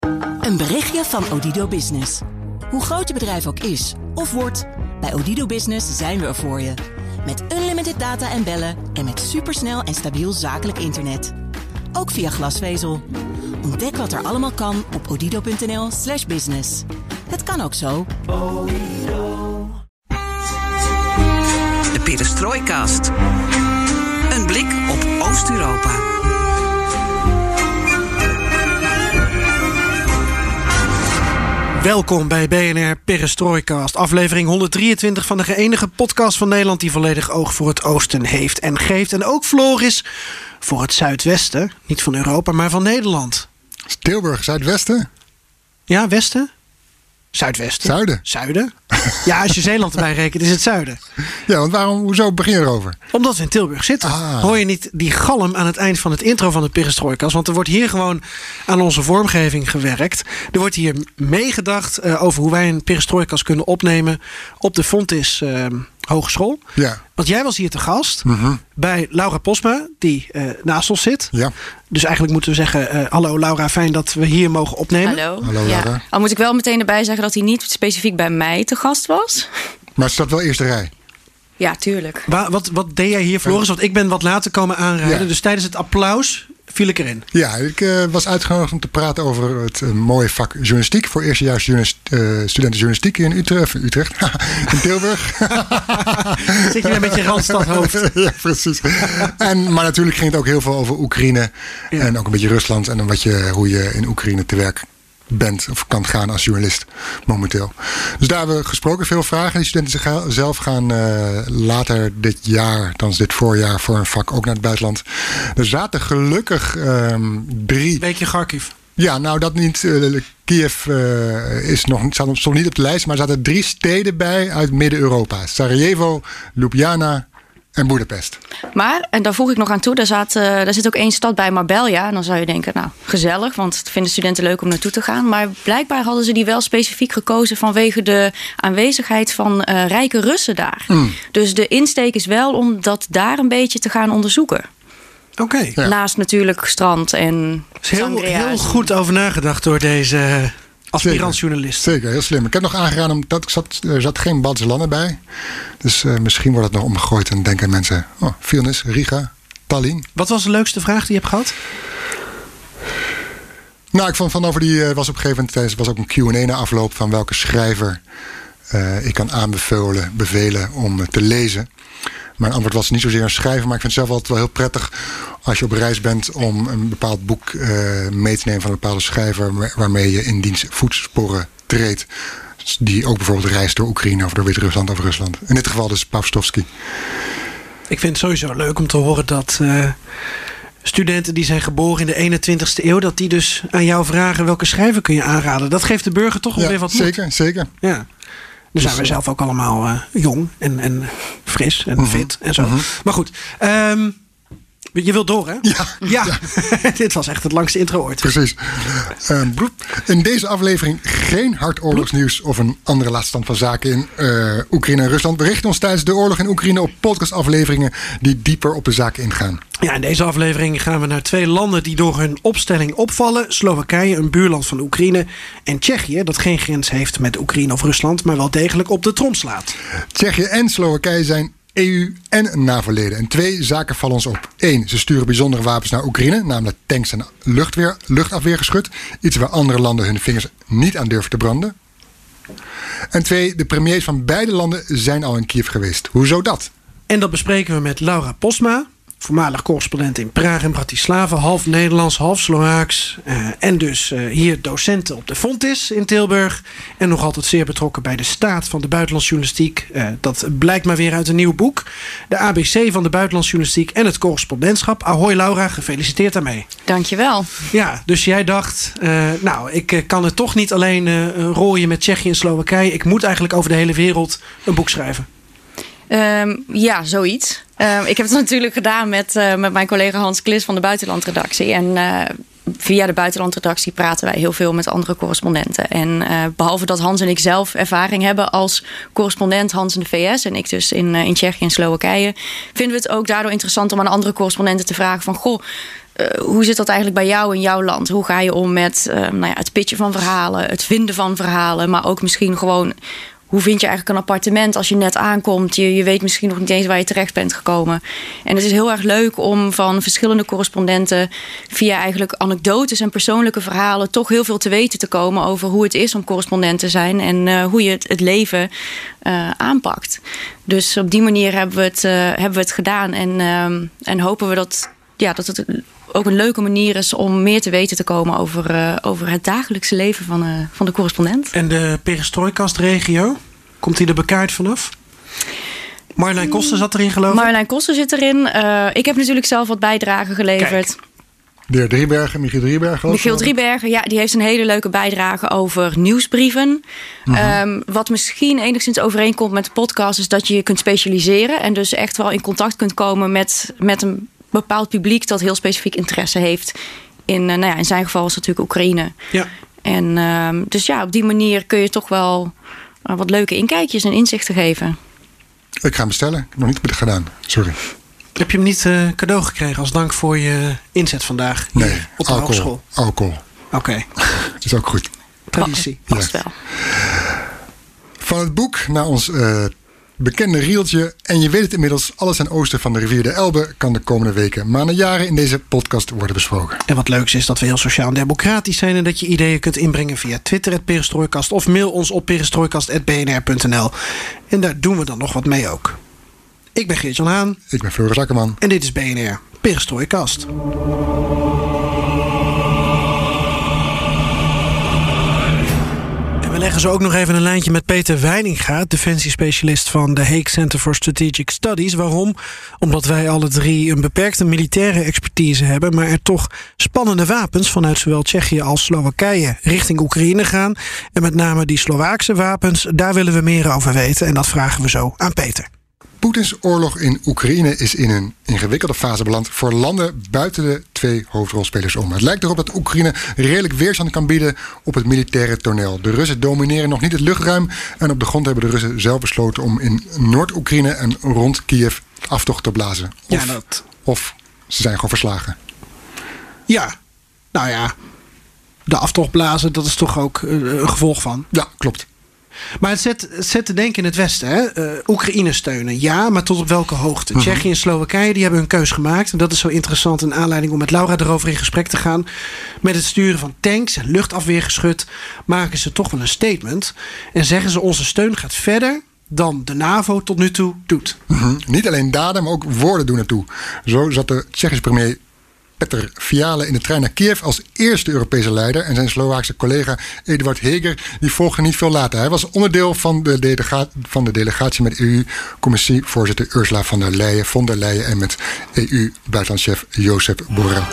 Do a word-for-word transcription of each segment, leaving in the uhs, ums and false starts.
Een berichtje van Odido Business. Hoe groot je bedrijf ook is of wordt, bij Odido Business zijn we er voor je. Met unlimited data en bellen en met supersnel en stabiel zakelijk internet. Ook via glasvezel. Ontdek wat er allemaal kan op odido.nl slash business. Het kan ook zo. De Perestroikast. Een blik op Oost-Europa. Welkom bij B N R Perestroikast, aflevering honderddrieëntwintig van de enige podcast van Nederland die volledig oog voor het oosten heeft en geeft. En ook vloog is voor het zuidwesten, niet van Europa, maar van Nederland. Tilburg, zuidwesten? Ja, westen? Zuidwesten? Zuiden? Zuiden? Ja, als je Zeeland erbij rekent, is het zuiden. Ja, want waarom, hoezo begin je erover? Omdat we in Tilburg zitten. Ah. Hoor je niet die galm aan het eind van het intro van de Perestroikast? Want er wordt hier gewoon aan onze vormgeving gewerkt. Er wordt hier meegedacht uh, over hoe wij een Perestroikast kunnen opnemen op de Fontys uh, Hogeschool. Ja. Want jij was hier te gast mm-hmm. bij Laura Posma, die uh, naast ons zit. Ja. Dus eigenlijk moeten we zeggen, uh, hallo Laura, fijn dat we hier mogen opnemen. Hallo. Hallo ja. Laura. Al moet ik wel meteen erbij zeggen dat hij niet specifiek bij mij te gast was. Maar het staat wel eerste rij. Ja, tuurlijk. Wa- wat, wat deed jij hier, Floris? Want ik ben wat later komen aanrijden. Ja. Dus tijdens het applaus viel ik erin. Ja, ik uh, was uitgenodigd om te praten over het uh, mooie vak journalistiek. Voor eerstejaars journalist, uh, studenten journalistiek in Utrecht. Utrecht in Tilburg. Zit je weer met je Randstadhoofd? Ja, precies. En, maar natuurlijk ging het ook heel veel over Oekraïne. Ja. En ook een beetje Rusland. En wat je, hoe je in Oekraïne te werk bent of kan gaan als journalist momenteel. Dus daar hebben we gesproken, veel vragen. Die studenten zelf gaan uh, later dit jaar, dan is dit voorjaar, voor een vak ook naar het buitenland. Er zaten gelukkig um, drie... Weekje Kharkiv. Ja, nou dat niet. Uh, Kiev uh, is nog, staat nog niet op de lijst, maar er zaten drie steden bij uit Midden-Europa. Sarajevo, Ljubljana en Boedapest. Maar, en daar voeg ik nog aan toe, daar, zat, uh, daar zit ook één stad bij, Marbella. En dan zou je denken, nou, gezellig, want het vinden studenten leuk om naartoe te gaan. Maar blijkbaar hadden ze die wel specifiek gekozen vanwege de aanwezigheid van uh, rijke Russen daar. Mm. Dus de insteek is wel om dat daar een beetje te gaan onderzoeken. Oké. Okay. Ja. Naast natuurlijk strand en is heel, heel goed over nagedacht door deze aspirant-journalist. Zeker, heel slim. Ik heb nog aangeraden, omdat ik zat, er zat geen Baltische landen bij. Dus uh, misschien wordt het nog omgegooid en denken mensen, oh, Vilnius, Riga, Tallinn. Wat was de leukste vraag die je hebt gehad? Nou, ik vond van over die, uh, was op een gegeven moment, was ook een Q en A na afloop van welke schrijver uh, ik kan aanbevelen bevelen om uh, te lezen. Mijn antwoord was niet zozeer een schrijver, maar ik vind het zelf altijd wel heel prettig als je op reis bent om een bepaald boek uh, mee te nemen van een bepaalde schrijver waarmee je in diens voetsporen treedt. Die ook bijvoorbeeld reist door Oekraïne of door Wit-Rusland of Rusland. In dit geval dus Pavstovsky. Ik vind het sowieso leuk om te horen dat uh, studenten die zijn geboren in de eenentwintigste eeuw, dat die dus aan jou vragen welke schrijver kun je aanraden. Dat geeft de burger toch wel ja, weer wat zeker, moed. Zeker, ja. Dan zijn we zelf ook allemaal uh, jong en, en fris en uh-huh. fit en zo. Uh-huh. Maar goed, um, je wilt door, hè? Ja. ja. ja. Dit was echt het langste intro ooit. Precies. Uh, in deze aflevering geen hard oorlogsnieuws of een andere laatste stand van zaken in uh, Oekraïne en Rusland. We richten ons tijdens de oorlog in Oekraïne op podcastafleveringen die dieper op de zaken ingaan. Ja, in deze aflevering gaan we naar twee landen die door hun opstelling opvallen. Slowakije, een buurland van Oekraïne. En Tsjechië, dat geen grens heeft met Oekraïne of Rusland, maar wel degelijk op de trom slaat. Tsjechië en Slowakije zijn E U en NAVO-leden. En twee zaken vallen ons op. Eén, ze sturen bijzondere wapens naar Oekraïne, namelijk tanks en luchtweer, luchtafweergeschut. Iets waar andere landen hun vingers niet aan durven te branden. En twee, de premiers van beide landen zijn al in Kiev geweest. Hoezo dat? En dat bespreken we met Laura Posma, voormalig correspondent in Praag en Bratislava, half Nederlands, half Slovaaks. Uh, en dus uh, hier docenten op de Fontys in Tilburg. En nog altijd zeer betrokken bij de staat van de buitenlandsjournalistiek. Uh, dat blijkt maar weer uit een nieuw boek. De A B C van de buitenlandsjournalistiek en het correspondentschap. Ahoy Laura, gefeliciteerd daarmee. Dankjewel. Ja, dus jij dacht, uh, nou, ik uh, kan het toch niet alleen uh, rooien met Tsjechië en Slowakije. Ik moet eigenlijk over de hele wereld een boek schrijven. Um, ja, zoiets. Um, ik heb het natuurlijk gedaan met, uh, met mijn collega Hans Klis van de buitenlandredactie. En uh, via de buitenlandredactie praten wij heel veel met andere correspondenten. En uh, behalve dat Hans en ik zelf ervaring hebben als correspondent, Hans in de V S en ik dus in, uh, in Tsjechië en Slowakije, vinden we het ook daardoor interessant om aan andere correspondenten te vragen van, goh, uh, hoe zit dat eigenlijk bij jou in jouw land? Hoe ga je om met uh, nou ja, het pitchen van verhalen, het vinden van verhalen, maar ook misschien gewoon, hoe vind je eigenlijk een appartement als je net aankomt? Je, je weet misschien nog niet eens waar je terecht bent gekomen. En het is heel erg leuk om van verschillende correspondenten via eigenlijk anekdotes en persoonlijke verhalen toch heel veel te weten te komen over hoe het is om correspondent te zijn en uh, hoe je het, het leven uh, aanpakt. Dus op die manier hebben we het, uh, hebben we het gedaan en, uh, en hopen we dat, ja, dat het ook een leuke manier is om meer te weten te komen over, uh, over het dagelijkse leven van, uh, van de correspondent. En de Perestrojkast-regio, komt die er bekaaid vanaf? Marjolein Koster zat erin, geloof ik? Marjolein Koster zit erin. Uh, ik heb natuurlijk zelf wat bijdragen geleverd. Kijk. De heer Driebergen, Michiel Driebergen. Michiel Driebergen, ja, die heeft een hele leuke bijdrage over nieuwsbrieven. Mm-hmm. Um, wat misschien enigszins overeenkomt met de podcast is dat je je kunt specialiseren en dus echt wel in contact kunt komen met, met een bepaald publiek dat heel specifiek interesse heeft. In, uh, nou ja, in zijn geval is het natuurlijk Oekraïne. Ja. En uh, dus ja, op die manier kun je toch wel uh, wat leuke inkijkjes en inzichten geven. Ik ga hem bestellen. Ik heb nog niet gedaan. Sorry. Heb je hem niet uh, cadeau gekregen als dank voor je inzet vandaag? Nee, op de alcohol. hogeschool? Alcohol. Oké. Okay. Dat is ook goed. Traditie. Past Ja. wel. Van het boek naar ons uh, bekende rieltje. En je weet het inmiddels, alles ten oosten van de rivier de Elbe kan de komende weken, maanden, jaren in deze podcast worden besproken. En wat leuks is dat we heel sociaal en democratisch zijn en dat je ideeën kunt inbrengen via Twitter at Perestrojkast of mail ons op perestrojkast at b n r punt n l. En daar doen we dan nog wat mee ook. Ik ben Geert-Jan Haan. Ik ben Floris Akkerman. En dit is B N R Perestrojkast. We leggen zo ook nog even een lijntje met Peter Weininga, defensiespecialist van de Hague Center for Strategic Studies. Waarom? Omdat wij alle drie een beperkte militaire expertise hebben, maar er toch spannende wapens vanuit zowel Tsjechië als Slowakije richting Oekraïne gaan. En met name die Slowaakse wapens, daar willen we meer over weten. En dat vragen we zo aan Peter. Poetins oorlog in Oekraïne is in een ingewikkelde fase beland voor landen buiten de twee hoofdrolspelers om. Het lijkt erop dat Oekraïne redelijk weerstand kan bieden op het militaire toneel. De Russen domineren nog niet het luchtruim en op de grond hebben de Russen zelf besloten om in Noord-Oekraïne en rond Kiev aftocht te blazen. Of, Ja, dat... of ze zijn gewoon verslagen. Ja, nou ja, de aftocht blazen, dat is toch ook uh, een gevolg van. Ja, klopt. Maar het zet, het zet te denken in het Westen. Hè? Uh, Oekraïne steunen, ja, maar tot op welke hoogte? Mm-hmm. Tsjechië en Slowakije die hebben hun keus gemaakt. En dat is zo interessant, een aanleiding om met Laura erover in gesprek te gaan. Met het sturen van tanks en luchtafweergeschut maken ze toch wel een statement. En zeggen ze, onze steun gaat verder dan de NAVO tot nu toe doet. Mm-hmm. Niet alleen daden, maar ook woorden doen ertoe. Zo zat de Tsjechische premier Petr Fiala in de trein naar Kiev als eerste Europese leider. En zijn Slovaakse collega Eduard Heger die volgde niet veel later. Hij was onderdeel van de, delega- van de delegatie met E U-commissievoorzitter Ursula von der Leyen, von der Leyen en met E U-buitenlandchef Josep Borrell.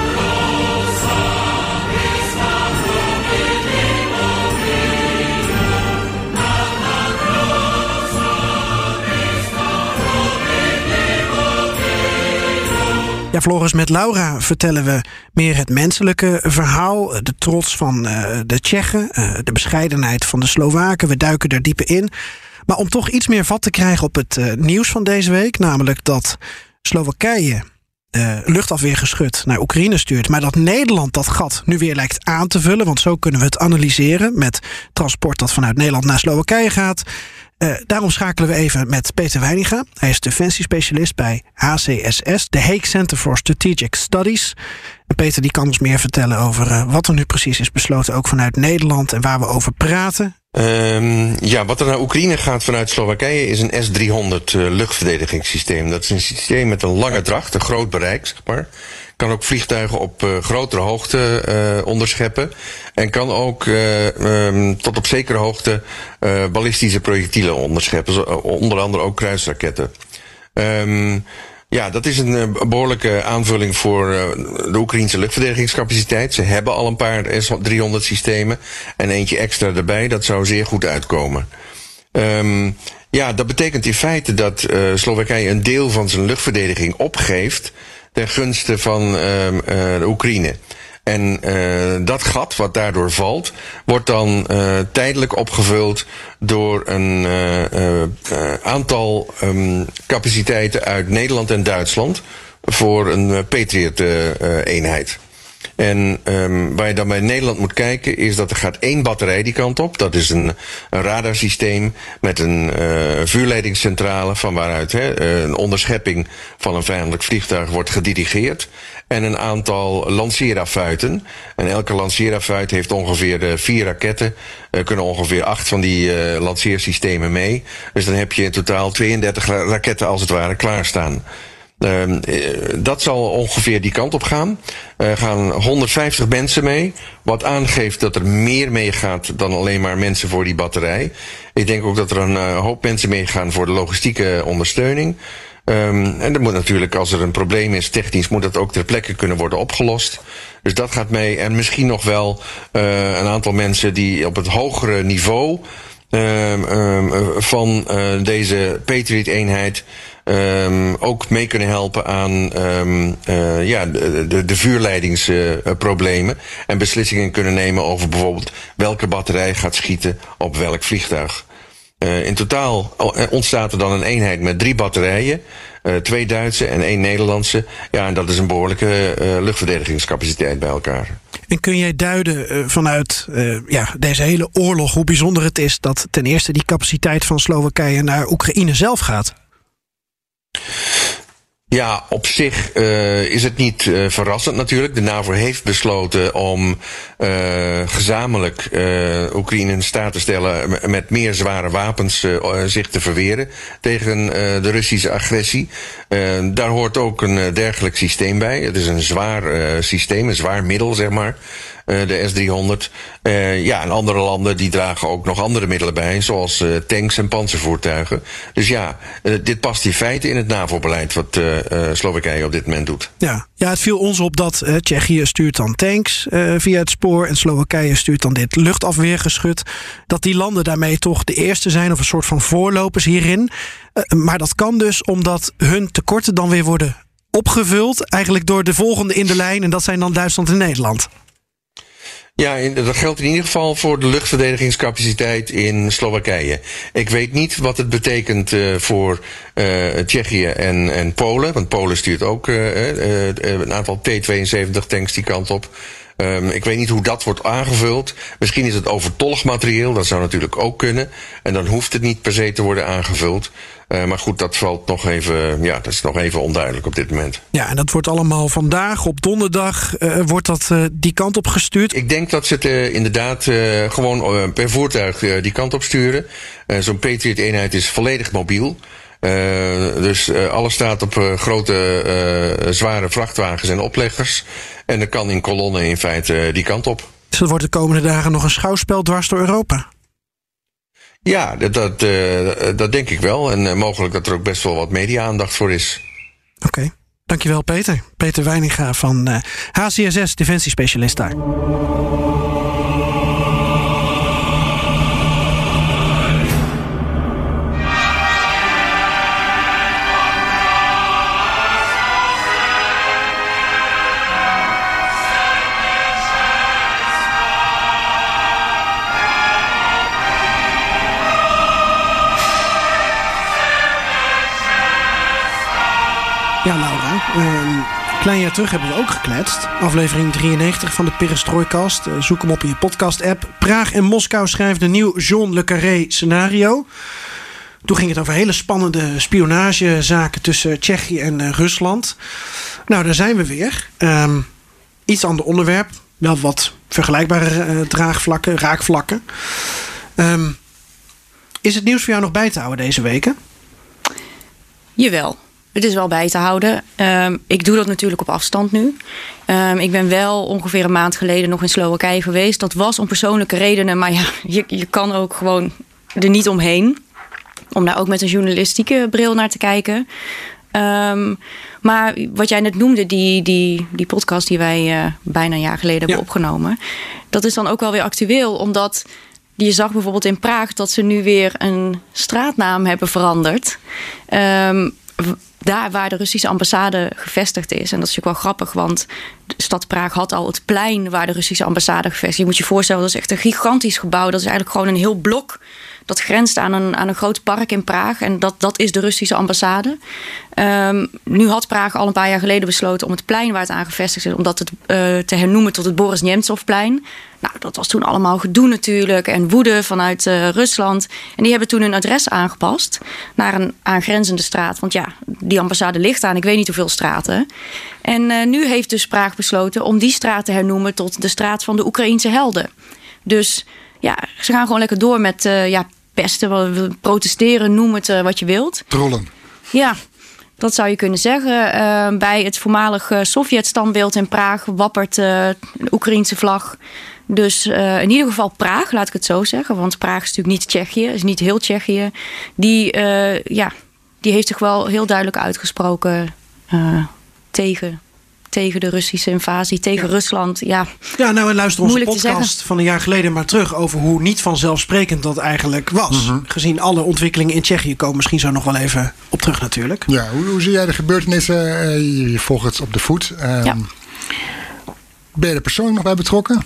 Ja, Floris, met Laura vertellen we meer het menselijke verhaal. De trots van uh, de Tsjechen, uh, de bescheidenheid van de Slowaken. We duiken daar dieper in. Maar om toch iets meer vat te krijgen op het uh, nieuws van deze week, namelijk dat Slowakije uh, luchtafweergeschut naar Oekraïne stuurt, maar dat Nederland dat gat nu weer lijkt aan te vullen, want zo kunnen we het analyseren met transport dat vanuit Nederland naar Slowakije gaat. Uh, daarom schakelen we even met Peter Weininga. Hij is defensiespecialist bij H C S S, de Hague Center for Strategic Studies. En Peter die kan ons meer vertellen over uh, wat er nu precies is besloten, ook vanuit Nederland en waar we over praten. Um, ja, wat er naar Oekraïne gaat vanuit Slowakije is een S driehonderd uh, luchtverdedigingssysteem. Dat is een systeem met een lange dracht, een groot bereik, zeg maar. Kan ook vliegtuigen op uh, grotere hoogte uh, onderscheppen. En kan ook uh, um, tot op zekere hoogte uh, ballistische projectielen onderscheppen. Zo, uh, onder andere ook kruisraketten. Um, ja, dat is een uh, behoorlijke aanvulling voor uh, de Oekraïnse luchtverdedigingscapaciteit. Ze hebben al een paar S driehonderd systemen. En eentje extra erbij, dat zou zeer goed uitkomen. Um, ja, dat betekent in feite dat uh, Slowakije een deel van zijn luchtverdediging opgeeft ten gunste van uh, uh, de Oekraïne. En uh, dat gat wat daardoor valt, wordt dan uh, tijdelijk opgevuld door een uh, uh, uh, aantal um, capaciteiten uit Nederland en Duitsland. voor een uh, Patriot-eenheid. Uh, En um, waar je dan bij Nederland moet kijken is dat er gaat één batterij die kant op. Dat is een, een radarsysteem met een uh, vuurleidingscentrale van waaruit he, een onderschepping van een vijandelijk vliegtuig wordt gedirigeerd. En een aantal lanceeraffuiten. En elke lanceeraffuit heeft ongeveer uh, vier raketten. Er uh, kunnen ongeveer acht van die uh, lanceersystemen mee. Dus dan heb je in totaal tweeëndertig raketten als het ware klaarstaan. Uh, dat zal ongeveer die kant op gaan. Er uh, gaan honderdvijftig mensen mee. Wat aangeeft dat er meer meegaat dan alleen maar mensen voor die batterij. Ik denk ook dat er een uh, hoop mensen meegaan voor de logistieke ondersteuning. Um, en er moet natuurlijk, als er een probleem is technisch, moet dat ook ter plekke kunnen worden opgelost. Dus dat gaat mee. En misschien nog wel uh, een aantal mensen die op het hogere niveau uh, uh, van uh, deze Patriot-eenheid Um, ook mee kunnen helpen aan um, uh, ja, de, de, de vuurleidingsproblemen. Uh, en beslissingen kunnen nemen over bijvoorbeeld welke batterij gaat schieten op welk vliegtuig. Uh, in totaal ontstaat er dan een eenheid met drie batterijen. Uh, twee Duitse en één Nederlandse. Ja, en dat is een behoorlijke uh, luchtverdedigingscapaciteit bij elkaar. En kun jij duiden uh, vanuit uh, ja, deze hele oorlog hoe bijzonder het is dat ten eerste die capaciteit van Slowakije naar Oekraïne zelf gaat? Ja, op zich uh, is het niet uh, verrassend natuurlijk. De NAVO heeft besloten om uh, gezamenlijk uh, Oekraïne in staat te stellen met meer zware wapens uh, zich te verweren tegen uh, de Russische agressie. Uh, daar hoort ook een uh, dergelijk systeem bij. Het is een zwaar uh, systeem, een zwaar middel, zeg maar. Uh, de S driehonderd. Uh, ja, en andere landen die dragen ook nog andere middelen bij, zoals uh, tanks en panzervoertuigen. Dus ja, uh, dit past in feite in het NAVO-beleid wat uh, uh, Slowakije op dit moment doet. Ja, ja, het viel ons op dat uh, Tsjechië stuurt dan tanks uh, via het spoor en Slowakije stuurt dan dit luchtafweergeschut. Dat die landen daarmee toch de eerste zijn of een soort van voorlopers hierin. Uh, maar dat kan dus omdat hun tekorten dan weer worden opgevuld, eigenlijk door de volgende in de lijn, en dat zijn dan Duitsland en Nederland. Ja, dat geldt in ieder geval voor de luchtverdedigingscapaciteit in Slowakije. Ik weet niet wat het betekent uh, voor uh, Tsjechië en, en Polen. Want Polen stuurt ook uh, uh, uh, een aantal T tweeënzeventig tanks die kant op. Um, ik weet niet hoe dat wordt aangevuld. Misschien is het overtollig materieel, dat zou natuurlijk ook kunnen. En dan hoeft het niet per se te worden aangevuld. Uh, maar goed, dat valt nog even, ja, dat is nog even onduidelijk op dit moment. Ja, en dat wordt allemaal vandaag, op donderdag, uh, wordt dat uh, die kant op gestuurd? Ik denk dat ze het uh, inderdaad uh, gewoon uh, per voertuig uh, die kant op sturen. Uh, zo'n Patriot-eenheid is volledig mobiel. Uh, dus uh, alles staat op uh, grote, uh, zware vrachtwagens en opleggers. En er kan in kolonnen in feite uh, die kant op. Dus dat wordt de komende dagen nog een schouwspel dwars door Europa? Ja, dat, dat, uh, dat denk ik wel. En uh, mogelijk dat er ook best wel wat media-aandacht voor is. Oké, okay. Dankjewel Peter. Peter Weininga van uh, H C S S, defensiespecialist daar. Ja, Laura, een klein jaar terug hebben we ook gekletst. Aflevering drieënnegentig van de Perestroikast. Zoek hem op in je podcast-app. Praag en Moskou schrijven een nieuw John le Carré scenario. Toen ging het over hele spannende spionagezaken tussen Tsjechië en uh, Rusland. Nou, daar zijn we weer. Um, iets ander onderwerp. Wel wat vergelijkbare uh, draagvlakken, raakvlakken. Um, is het nieuws voor jou nog bij te houden deze weken? Jawel. Het is wel bij te houden. Um, ik doe dat natuurlijk op afstand nu. Um, ik ben wel ongeveer een maand geleden nog in Slowakije geweest. Dat was om persoonlijke redenen. Maar ja, je, je kan ook gewoon er niet omheen. Om daar ook met een journalistieke bril naar te kijken. Um, maar wat jij net noemde, die, die, die podcast die wij uh, bijna een jaar geleden hebben ja. opgenomen. Dat is dan ook wel weer actueel. Omdat je zag bijvoorbeeld in Praag dat ze nu weer een straatnaam hebben veranderd. Um, Daar waar de Russische ambassade gevestigd is. En dat is natuurlijk wel grappig, want de stad Praag had al het plein waar de Russische ambassade gevestigd is. Je moet je voorstellen, dat is echt een gigantisch gebouw. Dat is eigenlijk gewoon een heel blok dat grenst aan een, aan een groot park in Praag. En dat, dat is de Russische ambassade. Um, nu had Praag al een paar jaar geleden besloten om het plein waar het aan gevestigd is, om dat het, uh, te hernoemen tot het Boris Nemtsovplein. Nou, dat was toen allemaal gedoe natuurlijk en woede vanuit uh, Rusland. En die hebben toen hun adres aangepast naar een aangrenzende straat. Want ja, die ambassade ligt aan ik weet niet hoeveel straten. En uh, nu heeft dus Praag besloten om die straat te hernoemen tot de straat van de Oekraïense helden. Dus ja, ze gaan gewoon lekker door met uh, ja, pesten, protesteren, noem het uh, wat je wilt. Trollen. Ja, dat zou je kunnen zeggen. Uh, bij het voormalige Sovjet-standbeeld in Praag wappert uh, de Oekraïense vlag. Dus uh, in ieder geval Praag, laat ik het zo zeggen. Want Praag is natuurlijk niet Tsjechië, is niet heel Tsjechië. Die, uh, ja, die heeft zich wel heel duidelijk uitgesproken uh, tegen... tegen de Russische invasie, tegen ja. Rusland. Ja, ja, nou en luister onze podcast van een jaar geleden maar terug over hoe niet vanzelfsprekend dat eigenlijk was. Mm-hmm. Gezien alle ontwikkelingen in Tsjechië komen misschien zo nog wel even op terug natuurlijk. Ja, hoe, hoe zie jij de gebeurtenissen? Uh, je, je volgt het op de voet. Um, ja. Ben je er persoonlijk nog bij betrokken?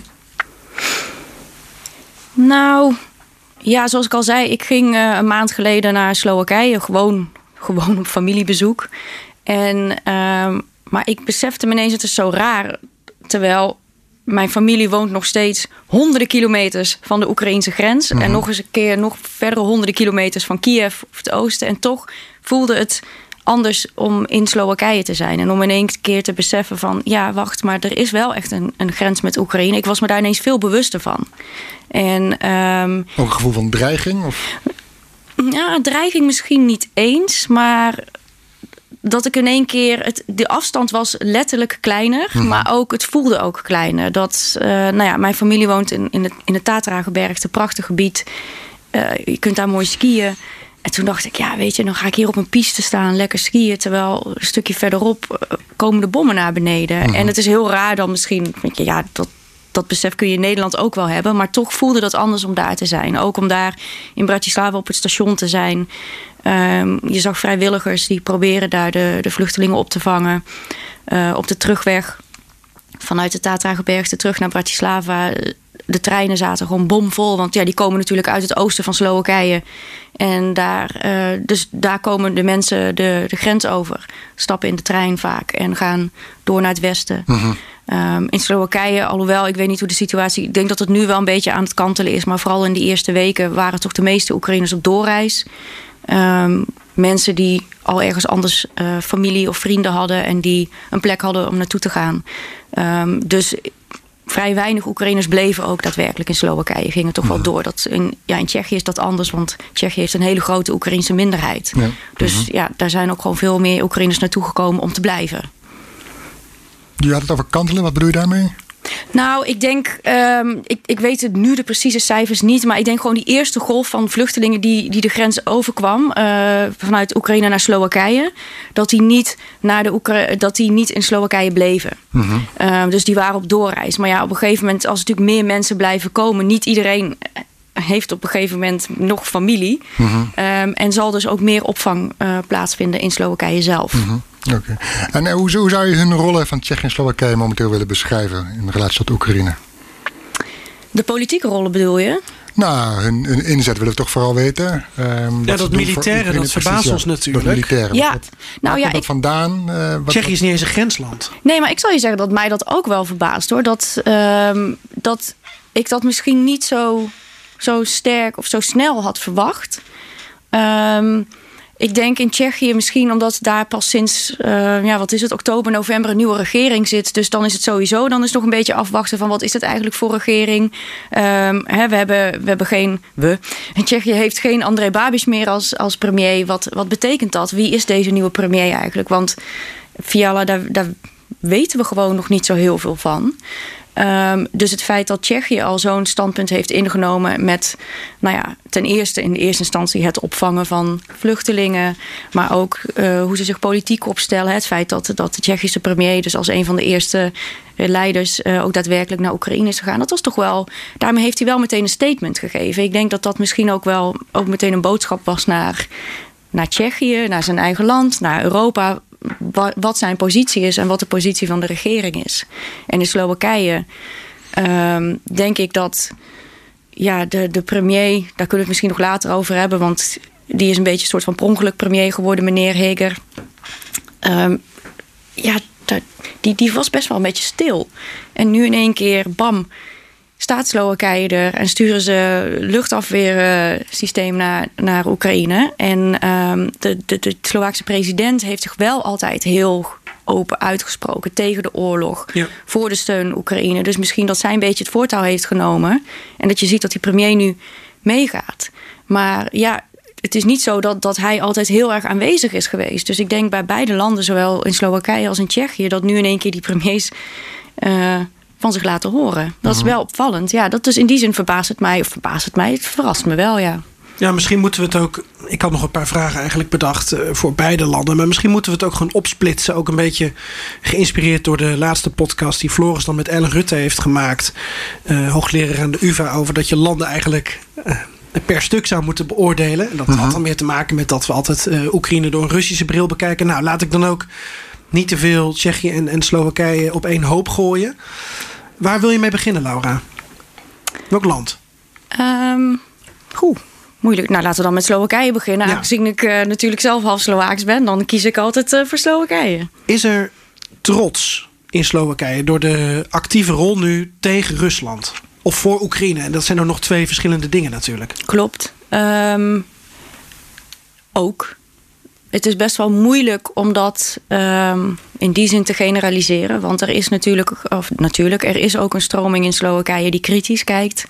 Nou, ja, zoals ik al zei, ik ging uh, een maand geleden naar Slowakije. Gewoon, gewoon op familiebezoek. En... Uh, Maar ik besefte me ineens, het is zo raar. Terwijl mijn familie woont nog steeds honderden kilometers van de Oekraïnse grens. Mm-hmm. En nog eens een keer nog verdere honderden kilometers van Kiev of het oosten. En toch voelde het anders om in Slowakije te zijn. En om in één keer te beseffen van... ja, wacht, maar er is wel echt een, een grens met Oekraïne. Ik was me daar ineens veel bewuster van. En, um, Ook een gevoel van dreiging? Of? Ja, dreiging misschien niet eens, maar... dat ik in één keer... Het, de afstand was letterlijk kleiner, mm-hmm. maar ook het voelde ook kleiner. Dat, uh, nou ja, mijn familie woont in, in het, in het Tatragebergte, prachtig gebied. Uh, je kunt daar mooi skiën. En toen dacht ik, ja, weet je, dan ga ik hier op een piste staan, lekker skiën. Terwijl een stukje verderop uh, komen de bommen naar beneden. Mm-hmm. En het is heel raar dan misschien, denk je, ja, dat... dat besef kun je in Nederland ook wel hebben. Maar toch voelde dat anders om daar te zijn. Ook om daar in Bratislava op het station te zijn. Um, je zag vrijwilligers die proberen daar de, de vluchtelingen op te vangen. Uh, op de terugweg vanuit de Tatragebergte terug naar Bratislava. De treinen zaten gewoon bomvol. Want ja, die komen natuurlijk uit het oosten van Slowakije. En daar, uh, dus daar komen de mensen de, de grens over. Stappen in de trein vaak en gaan door naar het westen. Mm-hmm. Um, in Slowakije, alhoewel ik weet niet hoe de situatie... ik denk dat het nu wel een beetje aan het kantelen is... maar vooral in die eerste weken waren toch de meeste Oekraïners op doorreis. Um, mensen die al ergens anders uh, familie of vrienden hadden... en die een plek hadden om naartoe te gaan. Um, dus vrij weinig Oekraïners bleven ook daadwerkelijk in Slowakije. Gingen toch wel door. Dat in, ja, in Tsjechië is dat anders, want Tsjechië heeft een hele grote Oekraïnse minderheid. Ja. Dus mm-hmm. ja, daar zijn ook gewoon veel meer Oekraïners naartoe gekomen om te blijven. Je had het over kantelen, wat bedoel je daarmee? Nou, ik denk, um, ik, ik weet het nu de precieze cijfers niet... maar ik denk gewoon die eerste golf van vluchtelingen die, die de grens overkwam... Uh, vanuit Oekraïne naar Slowakije... dat die niet, naar de Oekra- dat die niet in Slowakije bleven. Mm-hmm. Uh, dus die waren op doorreis. Maar ja, op een gegeven moment, als er natuurlijk meer mensen blijven komen... niet iedereen heeft op een gegeven moment nog familie... Mm-hmm. Um, en zal dus ook meer opvang uh, plaatsvinden in Slowakije zelf... Mm-hmm. Oké. Okay. En uh, hoe, hoe zou je hun rollen van Tsjechië en Slowakije momenteel willen beschrijven in relatie tot Oekraïne? De politieke rollen bedoel je? Nou, hun, hun inzet willen we toch vooral weten. Um, ja, dat militaire, dat verbaast ons natuurlijk. Dat militaire. Ja. Wat, nou, ja, komt dat ik, vandaan? Uh, wat, Tsjechië is niet eens een grensland. Nee, maar ik zal je zeggen dat mij dat ook wel verbaast hoor. Dat, um, dat ik dat misschien niet zo, zo sterk of zo snel had verwacht. Um, Ik denk in Tsjechië misschien omdat daar pas sinds, uh, ja, wat is het, oktober, november een nieuwe regering zit. Dus dan is het sowieso, dan is het nog een beetje afwachten van wat is het eigenlijk voor regering. Um, hè, we, hebben, we hebben geen, we, Tsjechië heeft geen Andrej Babiš meer als, als premier. Wat, wat betekent dat? Wie is deze nieuwe premier eigenlijk? Want Fiala, daar, daar weten we gewoon nog niet zo heel veel van. Um, dus het feit dat Tsjechië al zo'n standpunt heeft ingenomen met, nou ja, ten eerste in de eerste instantie het opvangen van vluchtelingen, maar ook uh, hoe ze zich politiek opstellen. Het feit dat, dat de Tsjechische premier dus als een van de eerste leiders uh, ook daadwerkelijk naar Oekraïne is gegaan. Dat was toch wel, daarmee heeft hij wel meteen een statement gegeven. Ik denk dat dat misschien ook wel ook meteen een boodschap was naar, naar Tsjechië, naar zijn eigen land, naar Europa. Wat zijn positie is en wat de positie van de regering is. En in Slowakije um, denk ik dat ja, de, de premier, daar kunnen we het misschien nog later over hebben, want die is een beetje een soort van per ongeluk premier geworden, meneer Heger. Um, ja, die, die was best wel een beetje stil. En nu in één keer, bam, staat Slowakije er en sturen ze luchtafweersysteem naar, naar Oekraïne. En um, de, de, de Slovaakse president heeft zich wel altijd heel open uitgesproken tegen de oorlog, ja. voor de steun aan Oekraïne. Dus misschien dat zij een beetje het voortouw heeft genomen en dat je ziet dat die premier nu meegaat. Maar ja, het is niet zo dat, dat hij altijd heel erg aanwezig is geweest. Dus ik denk bij beide landen, zowel in Slowakije als in Tsjechië, dat nu in één keer die premiers uh, van zich laten horen. Dat is wel opvallend. Ja, dat dus in die zin verbaast het mij, of verbaast het mij, het verrast me wel, ja. Ja, misschien moeten we het ook... Ik had nog een paar vragen eigenlijk bedacht uh, voor beide landen. Maar misschien moeten we het ook gewoon opsplitsen. Ook een beetje geïnspireerd door de laatste podcast die Floris dan met Ellen Rutte heeft gemaakt. Uh, hoogleraar aan de U vA, over dat je landen eigenlijk Uh, per stuk zou moeten beoordelen. En dat uh-huh. had dan meer te maken met dat we altijd uh, Oekraïne door een Russische bril bekijken. Nou, laat ik dan ook niet te veel Tsjechië en, en Slowakije op één hoop gooien. Waar wil je mee beginnen, Laura? Welk land? Um, Oeh, moeilijk. Nou, laten we dan met Slowakije beginnen. Ja. Aangezien ik uh, natuurlijk zelf half Slovaaks ben, dan kies ik altijd uh, voor Slowakije. Is er trots in Slowakije door de actieve rol nu tegen Rusland? Of voor Oekraïne. En dat zijn er nog twee verschillende dingen natuurlijk. Klopt. Um, ook. Het is best wel moeilijk om dat um, in die zin te generaliseren. Want er is natuurlijk, of natuurlijk, er is ook een stroming in Slowakije die kritisch kijkt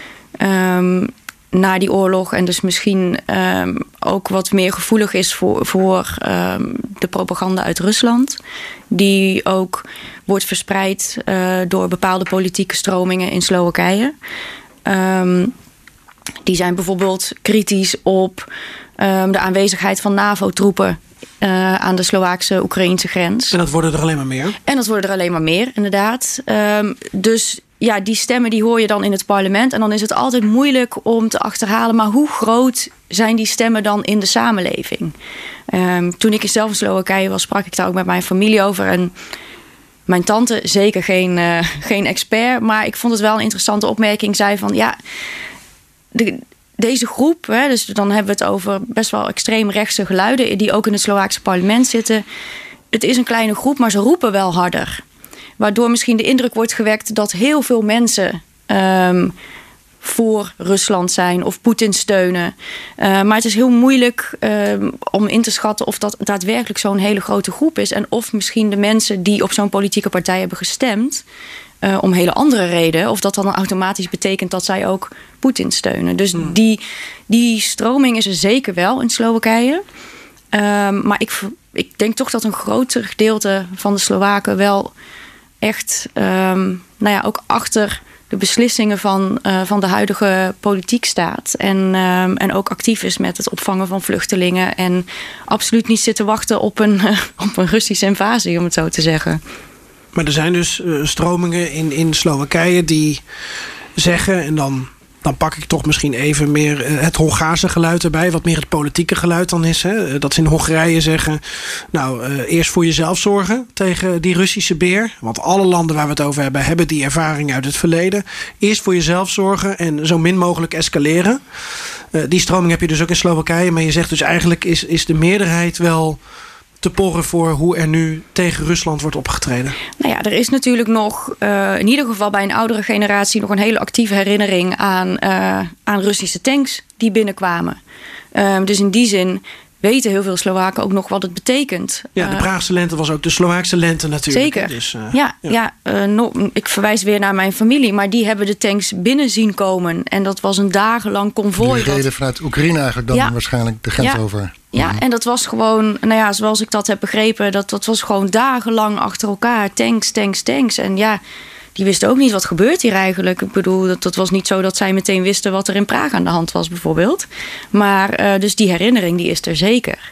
um, naar die oorlog. En dus misschien um, ook wat meer gevoelig is voor, voor um, de propaganda uit Rusland. Die ook wordt verspreid uh, door bepaalde politieke stromingen in Slowakije. Um, die zijn bijvoorbeeld kritisch op um, de aanwezigheid van NAVO-troepen uh, aan de Slovaakse-Oekraïnse grens. En dat worden er alleen maar meer? En dat worden er alleen maar meer, inderdaad. Um, dus ja, die stemmen die hoor je dan in het parlement. En dan is het altijd moeilijk om te achterhalen, maar hoe groot zijn die stemmen dan in de samenleving? Um, toen ik zelf in Slowakije was, sprak ik daar ook met mijn familie over. En mijn tante, zeker geen, uh, geen expert, maar ik vond het wel een interessante opmerking. Zei van, ja, de, deze groep, hè, dus dan hebben we het over best wel extreemrechtse geluiden die ook in het Slovaakse parlement zitten. Het is een kleine groep, maar ze roepen wel harder. Waardoor misschien de indruk wordt gewekt dat heel veel mensen um, voor Rusland zijn of Poetin steunen. Uh, maar het is heel moeilijk um, om in te schatten of dat daadwerkelijk zo'n hele grote groep is. En of misschien de mensen die op zo'n politieke partij hebben gestemd Uh, om hele andere redenen, of dat dan automatisch betekent dat zij ook Poetin steunen. Dus hmm. die, die stroming is er zeker wel in Slowakije. Um, maar ik, ik denk toch dat een groter gedeelte van de Slowaken wel echt um, nou ja, ook achter de beslissingen van, uh, van de huidige politiek staat. En, um, en ook actief is met het opvangen van vluchtelingen. En absoluut niet zit te wachten op een, uh, op een Russische invasie, om het zo te zeggen. Maar er zijn dus uh, stromingen in, in Slowakije die zeggen, en dan, dan pak ik toch misschien even meer uh, het Hongaarse geluid erbij, wat meer het politieke geluid dan is. Hè? Dat ze in Hongarije zeggen, nou, uh, eerst voor jezelf zorgen tegen die Russische beer. Want alle landen waar we het over hebben, hebben die ervaring uit het verleden. Eerst voor jezelf zorgen en zo min mogelijk escaleren. Uh, die stroming heb je dus ook in Slowakije. Maar je zegt dus eigenlijk is, is de meerderheid wel te porren voor hoe er nu tegen Rusland wordt opgetreden? Nou ja, er is natuurlijk nog, uh, in ieder geval bij een oudere generatie, nog een hele actieve herinnering aan, uh, aan Russische tanks die binnenkwamen. Uh, dus in die zin weten heel veel Slowaken ook nog wat het betekent. Ja, de Praagse lente was ook de Slovaakse lente natuurlijk. Zeker. Dus, uh, ja, ja. ja uh, no, ik verwijs weer naar mijn familie, maar die hebben de tanks binnen zien komen. En dat was een dagenlang konvooi. Die reden vanuit Oekraïne eigenlijk dan ja. waarschijnlijk de grens ja. over. Ja, en dat was gewoon, nou ja, zoals ik dat heb begrepen, dat, dat was gewoon dagenlang achter elkaar. Tanks, tanks, tanks. En ja, die wisten ook niet wat gebeurt hier eigenlijk. Ik bedoel, dat, dat was niet zo dat zij meteen wisten wat er in Praag aan de hand was bijvoorbeeld. Maar uh, dus die herinnering, die is er zeker.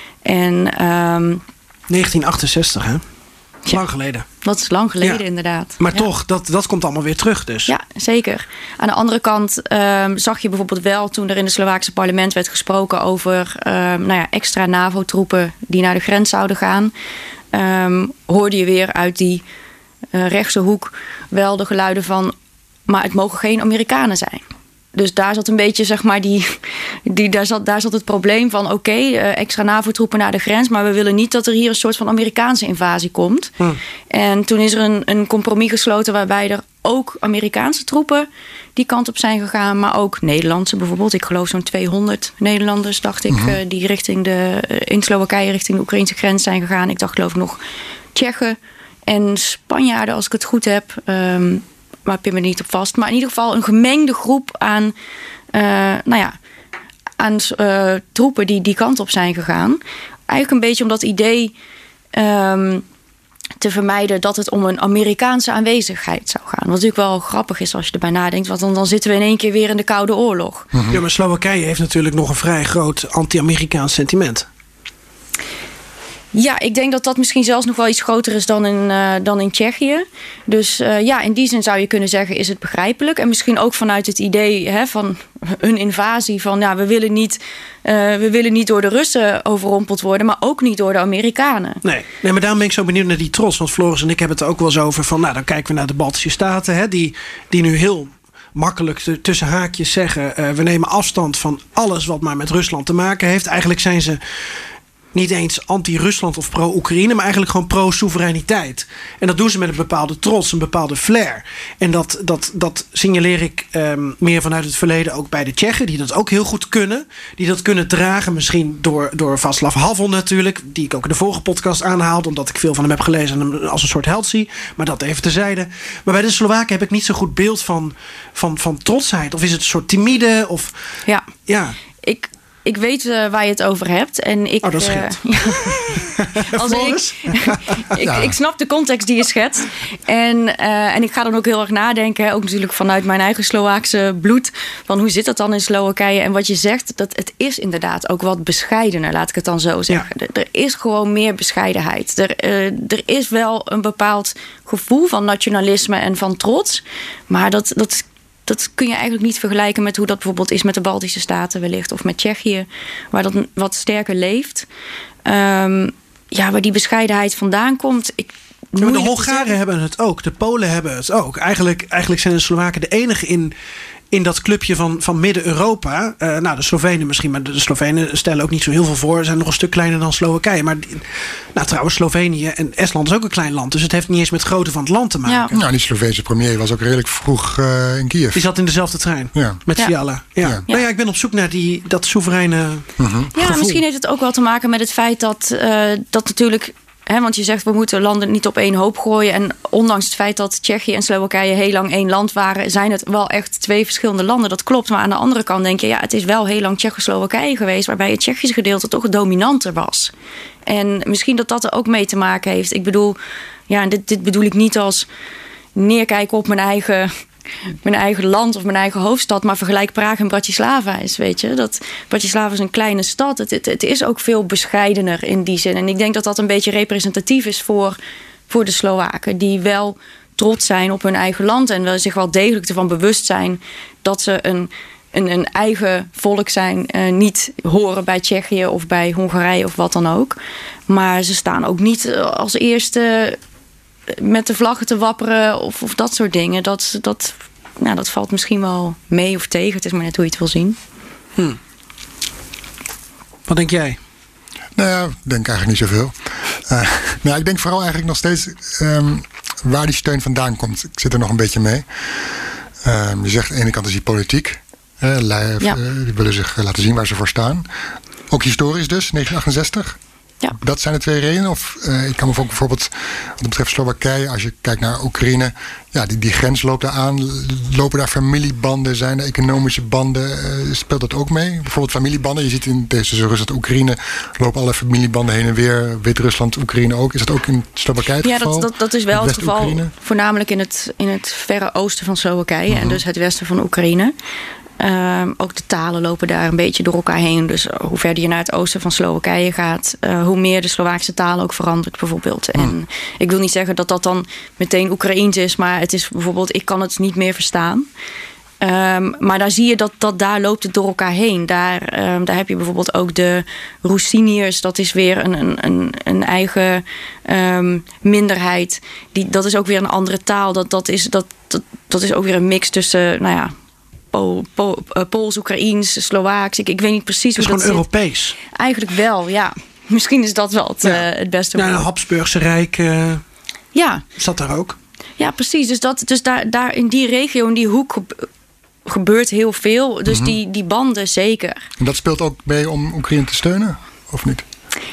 En um, negentien achtenzestig, hè? Ja, lang geleden. Dat is lang geleden, ja. inderdaad. Maar ja. toch, dat, dat komt allemaal weer terug dus. Ja, zeker. Aan de andere kant um, zag je bijvoorbeeld wel, toen er in het Slovaakse parlement werd gesproken over um, nou ja, extra NAVO-troepen die naar de grens zouden gaan, um, hoorde je weer uit die uh, rechtse hoek wel de geluiden van, maar het mogen geen Amerikanen zijn. dus daar zat een beetje, zeg maar, die, die, daar, zat, daar zat het probleem van... oké, okay, uh, extra NAVO-troepen naar de grens... maar we willen niet dat er hier een soort van Amerikaanse invasie komt. Hm. En toen is er een, een compromis gesloten... waarbij er ook Amerikaanse troepen die kant op zijn gegaan... maar ook Nederlandse bijvoorbeeld. Ik geloof zo'n tweehonderd Nederlanders, dacht ik... Mm-hmm. uh, die richting de, uh, in Slowakije richting de Oekraïnse grens zijn gegaan. Ik dacht geloof ik nog Tsjechen en Spanjaarden, als ik het goed heb... Um, maar pin me niet op vast. Maar in ieder geval een gemengde groep aan, uh, nou ja, aan uh, troepen die die kant op zijn gegaan. Eigenlijk een beetje om dat idee um, te vermijden dat het om een Amerikaanse aanwezigheid zou gaan. Wat natuurlijk wel grappig is als je erbij nadenkt. Want dan, dan zitten we in één keer weer in de Koude Oorlog. Mm-hmm. Ja, maar Slowakije heeft natuurlijk nog een vrij groot anti-Amerikaans sentiment. Ja, ik denk dat dat misschien zelfs nog wel iets groter is dan in, uh, dan in Tsjechië. Dus uh, ja, in die zin zou je kunnen zeggen, is het begrijpelijk. En misschien ook vanuit het idee hè, van een invasie. Van ja, we willen, niet, uh, we willen niet door de Russen overrompeld worden, maar ook niet door de Amerikanen. Nee, nee, maar daarom ben ik zo benieuwd naar die trots. Want Floris en ik hebben het ook wel eens over van, nou, dan kijken we naar de Baltische Staten. Hè, die, die nu heel makkelijk de, tussen haakjes zeggen, uh, we nemen afstand van alles wat maar met Rusland te maken heeft. Eigenlijk zijn ze niet eens anti-Rusland of pro-Oekraïne, maar eigenlijk gewoon pro-soevereiniteit. En dat doen ze met een bepaalde trots, een bepaalde flair. En dat, dat, dat signaleer ik um, meer vanuit het verleden ook bij de Tsjechen, die dat ook heel goed kunnen. Die dat kunnen dragen, misschien door, door Václav Havel natuurlijk, die ik ook in de vorige podcast aanhaalde, omdat ik veel van hem heb gelezen en hem als een soort held zie. Maar dat even terzijde. Maar bij de Slowaken heb ik niet zo'n goed beeld van, van, van trotsheid. Of is het een soort timide? Of, ja, ja. ik... Ik weet uh, waar je het over hebt. En ik, oh, dat is uh, ja. Als ik, ik, ja. ik snap de context die je schetst. En, uh, en ik ga dan ook heel erg nadenken. Ook natuurlijk vanuit mijn eigen Slovaakse bloed. Van hoe zit dat dan in Slowakije? En wat je zegt, dat het is inderdaad ook wat bescheidener. Laat ik het dan zo zeggen. Ja. Er, er is gewoon meer bescheidenheid. Er, uh, er is wel een bepaald gevoel van nationalisme en van trots. Maar dat... dat Dat kun je eigenlijk niet vergelijken met hoe dat bijvoorbeeld is met de Baltische Staten wellicht. Of met Tsjechië, waar dat wat sterker leeft. Um, ja, waar die bescheidenheid vandaan komt. Ik, ja, de Hongaren hebben het ook. De Polen hebben het ook. Eigenlijk, eigenlijk zijn de Slowaken de enige in, in dat clubje van, van Midden-Europa. Uh, nou, de Slovenen misschien, maar de Slovenen stellen ook niet zo heel veel voor. Ze zijn nog een stuk kleiner dan Slowakije. Maar nou, trouwens, Slovenië en Estland is ook een klein land. Dus het heeft niet eens met grootte van het land te maken. Ja. Nou, die Sloveense premier was ook redelijk vroeg uh, in Kiev. Die zat in dezelfde trein. Ja. Met ja. Fiala. Ja. Ja. Nou ja, ik ben op zoek naar die, dat soevereine uh-huh. Ja, gevoel. Misschien heeft het ook wel te maken met het feit dat, uh, dat natuurlijk... He, want je zegt, we moeten landen niet op één hoop gooien. En ondanks het feit dat Tsjechië en Slowakije heel lang één land waren, zijn het wel echt twee verschillende landen. Dat klopt. Maar aan de andere kant denk je, ja, het is wel heel lang Tsjechoslowakije geweest, waarbij het Tsjechische gedeelte toch het dominanter was. En misschien dat dat er ook mee te maken heeft. Ik bedoel, ja, dit, dit bedoel ik niet als neerkijken op mijn eigen... mijn eigen land of mijn eigen hoofdstad, maar vergelijk Praag en Bratislava is, weet je. Dat Bratislava is een kleine stad. Het, het, het is ook veel bescheidener in die zin. En ik denk dat dat een beetje representatief is voor, voor de Slowaken, die wel trots zijn op hun eigen land en wel zich wel degelijk ervan bewust zijn dat ze een, een, een eigen volk zijn, uh, niet horen bij Tsjechië of bij Hongarije of wat dan ook. Maar ze staan ook niet als eerste met de vlaggen te wapperen of, of dat soort dingen. Dat, dat, nou, dat valt misschien wel mee of tegen. Het is maar net hoe je het wil zien. Hm. Wat denk jij? Nou ja, ik denk eigenlijk niet zoveel. Uh, nou, ik denk vooral eigenlijk nog steeds um, waar die steun vandaan komt. Ik zit er nog een beetje mee. Um, je zegt aan de ene kant is die politiek. Uh, lui, ja. uh, die willen zich laten zien waar ze voor staan. Ook historisch dus, negentien achtenzestig. Ja. Dat zijn de twee redenen. Of uh, ik kan me ook bijvoorbeeld, wat betreft Slowakije, als je kijkt naar Oekraïne, ja, die, die grens loopt daar aan. Lopen daar familiebanden, zijn er economische banden? Uh, speelt dat ook mee? Bijvoorbeeld familiebanden. Je ziet in deze Rusland en Oekraïne lopen alle familiebanden heen en weer. Wit-Rusland, Oekraïne ook. Is dat ook in Slowakije het ja, geval? Ja, dat, dat, dat is wel het geval. Voornamelijk in het, in het verre oosten van Slowakije. Uh-huh. En dus het westen van Oekraïne. Uh, ook de talen lopen daar een beetje door elkaar heen. Dus hoe verder je naar het oosten van Slowakije gaat, uh, hoe meer de Slovaakse taal ook verandert bijvoorbeeld. Hmm. En ik wil niet zeggen dat dat dan meteen Oekraïens is, maar het is bijvoorbeeld, ik kan het niet meer verstaan. Um, maar daar zie je dat, dat daar loopt het door elkaar heen. Daar, um, daar heb je bijvoorbeeld ook de Roesiniërs. Dat is weer een, een, een, een eigen um, minderheid. Die, dat is ook weer een andere taal. Dat, dat, is, dat, dat, dat is ook weer een mix tussen, nou ja, Po, Po, uh, Pools, Oekraïens, Slovaaks. Ik, ik weet niet precies hoe hoe dat zit. Het is gewoon Europees. Eigenlijk wel, ja. Misschien is dat wel het, ja. uh, het beste woord. Ja, het Habsburgse Rijk uh, ja. zat daar ook. Ja, precies. Dus, dat, dus daar, daar in die regio, in die hoek gebeurt heel veel. Dus mm-hmm. die, die banden zeker. En dat speelt ook mee om Oekraïne te steunen? Of niet?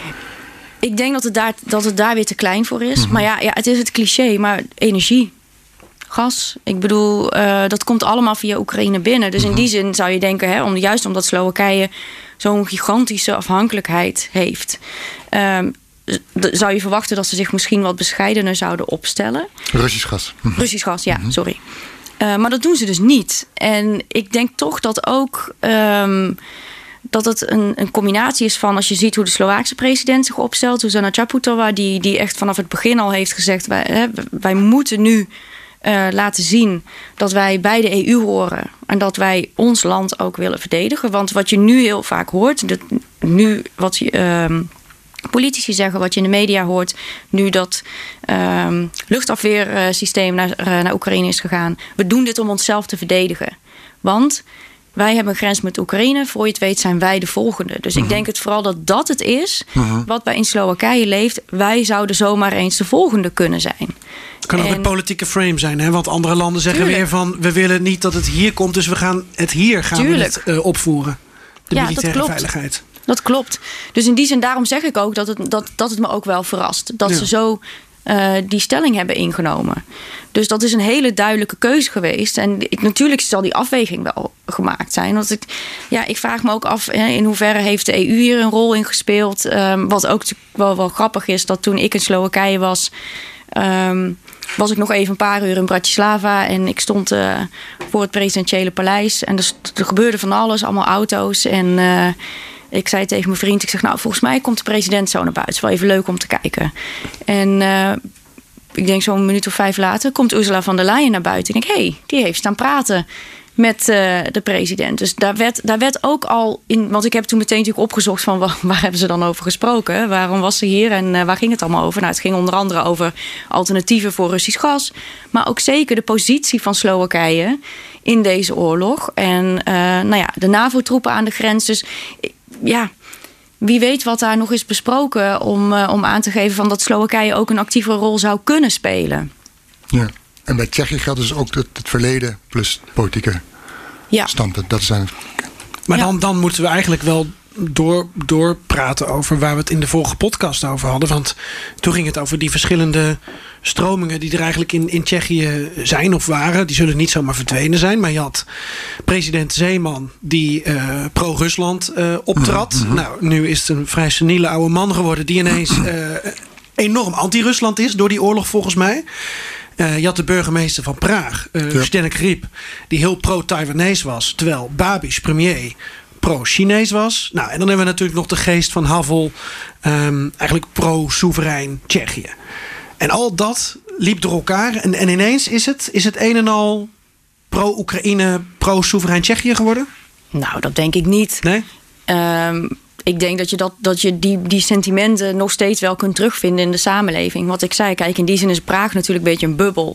Ik denk dat het daar, dat het daar weer te klein voor is. Mm-hmm. Maar ja, ja, het is het cliché. Maar energie, gas. Ik bedoel, uh, dat komt allemaal via Oekraïne binnen. Dus mm-hmm. in die zin zou je denken, hè, om, juist omdat Slowakije zo'n gigantische afhankelijkheid heeft, Um, zou je verwachten dat ze zich misschien wat bescheidener zouden opstellen. Russisch gas. Mm-hmm. Russisch gas, ja, mm-hmm. sorry. Uh, maar dat doen ze dus niet. En ik denk toch dat ook Um, dat het een, een combinatie is van, als je ziet hoe de Slovaakse president zich opstelt, Zuzana Čaputová, die, die echt vanaf het begin al heeft gezegd, wij, hè, wij moeten nu uh, laten zien dat wij bij de E U horen en dat wij ons land ook willen verdedigen. Want wat je nu heel vaak hoort, dat nu wat je Uh, politici zeggen, wat je in de media hoort, nu dat um, luchtafweersysteem naar, uh, naar Oekraïne is gegaan. We doen dit om onszelf te verdedigen. Want wij hebben een grens met Oekraïne. Voor je het weet zijn wij de volgende. Dus uh-huh. ik denk het vooral dat dat het is uh-huh. wat bij in Slowakije leeft. Wij zouden zomaar eens de volgende kunnen zijn. Het kan ook en, een politieke frame zijn. Hè? Want andere landen zeggen tuurlijk. weer van, we willen niet dat het hier komt. Dus we gaan het hier gaan we het, uh, opvoeren. De ja, militaire dat klopt. veiligheid. Dat klopt. Dus in die zin, daarom zeg ik ook dat het, dat, dat het me ook wel verrast. Dat ja. ze zo uh, die stelling hebben ingenomen. Dus dat is een hele duidelijke keuze geweest. En ik, natuurlijk zal die afweging wel gemaakt zijn. Want ik, ja, ik vraag me ook af, in hoeverre heeft de E U hier een rol in gespeeld. Um, wat ook wel, wel grappig is, dat toen ik in Slowakije was, Um, was ik nog even een paar uur in Bratislava. En ik stond uh, voor het presidentiële paleis. En er, er gebeurde van alles, allemaal auto's. En Uh, ik zei tegen mijn vriend, ik zeg, nou, volgens mij komt de president zo naar buiten. Het is wel even leuk om te kijken. En uh, ik denk zo'n minuut of vijf later komt Ursula von der Leyen naar buiten. Ik denk, hé, hey, die heeft staan praten met uh, de president. Dus daar werd, daar werd ook al in, want ik heb toen meteen natuurlijk opgezocht van waar, waar hebben ze dan over gesproken? Waarom was ze hier en uh, waar ging het allemaal over? Nou, het ging onder andere over alternatieven voor Russisch gas. Maar ook zeker de positie van Slowakije in deze oorlog. En uh, nou ja, de NAVO-troepen aan de grens. Dus ja, wie weet wat daar nog is besproken om, uh, om aan te geven van dat Slowakije ook een actieve rol zou kunnen spelen. Ja, en bij Tsjechië geldt dus ook het, het verleden plus politieke ja. standpunt. Dat zijn. Maar ja. dan, dan moeten we eigenlijk wel door, doorpraten over waar we het in de vorige podcast over hadden. Want toen ging het over die verschillende stromingen die er eigenlijk in, in Tsjechië zijn of waren. Die zullen niet zomaar verdwenen zijn. Maar je had president Zeeman die uh, pro-Rusland uh, optrad. Mm-hmm. Nou, nu is het een vrij seniele oude man geworden die ineens uh, enorm anti-Rusland is door die oorlog volgens mij. Uh, je had de burgemeester van Praag, uh, ja. Zdeněk Grip, die heel pro-Taiwanese was. Terwijl Babiš, premier, pro-Chinees was. Nou, en dan hebben we natuurlijk nog de geest van Havel, um, eigenlijk pro-soeverein Tsjechië. En al dat liep door elkaar. En, en ineens is het, is het een en al pro-Oekraïne, pro-soeverein Tsjechië geworden? Nou, dat denk ik niet. Nee? Um, ik denk dat je, dat, dat je die, die sentimenten nog steeds wel kunt terugvinden in de samenleving. Wat ik zei, kijk, in die zin is Praag natuurlijk een beetje een bubbel.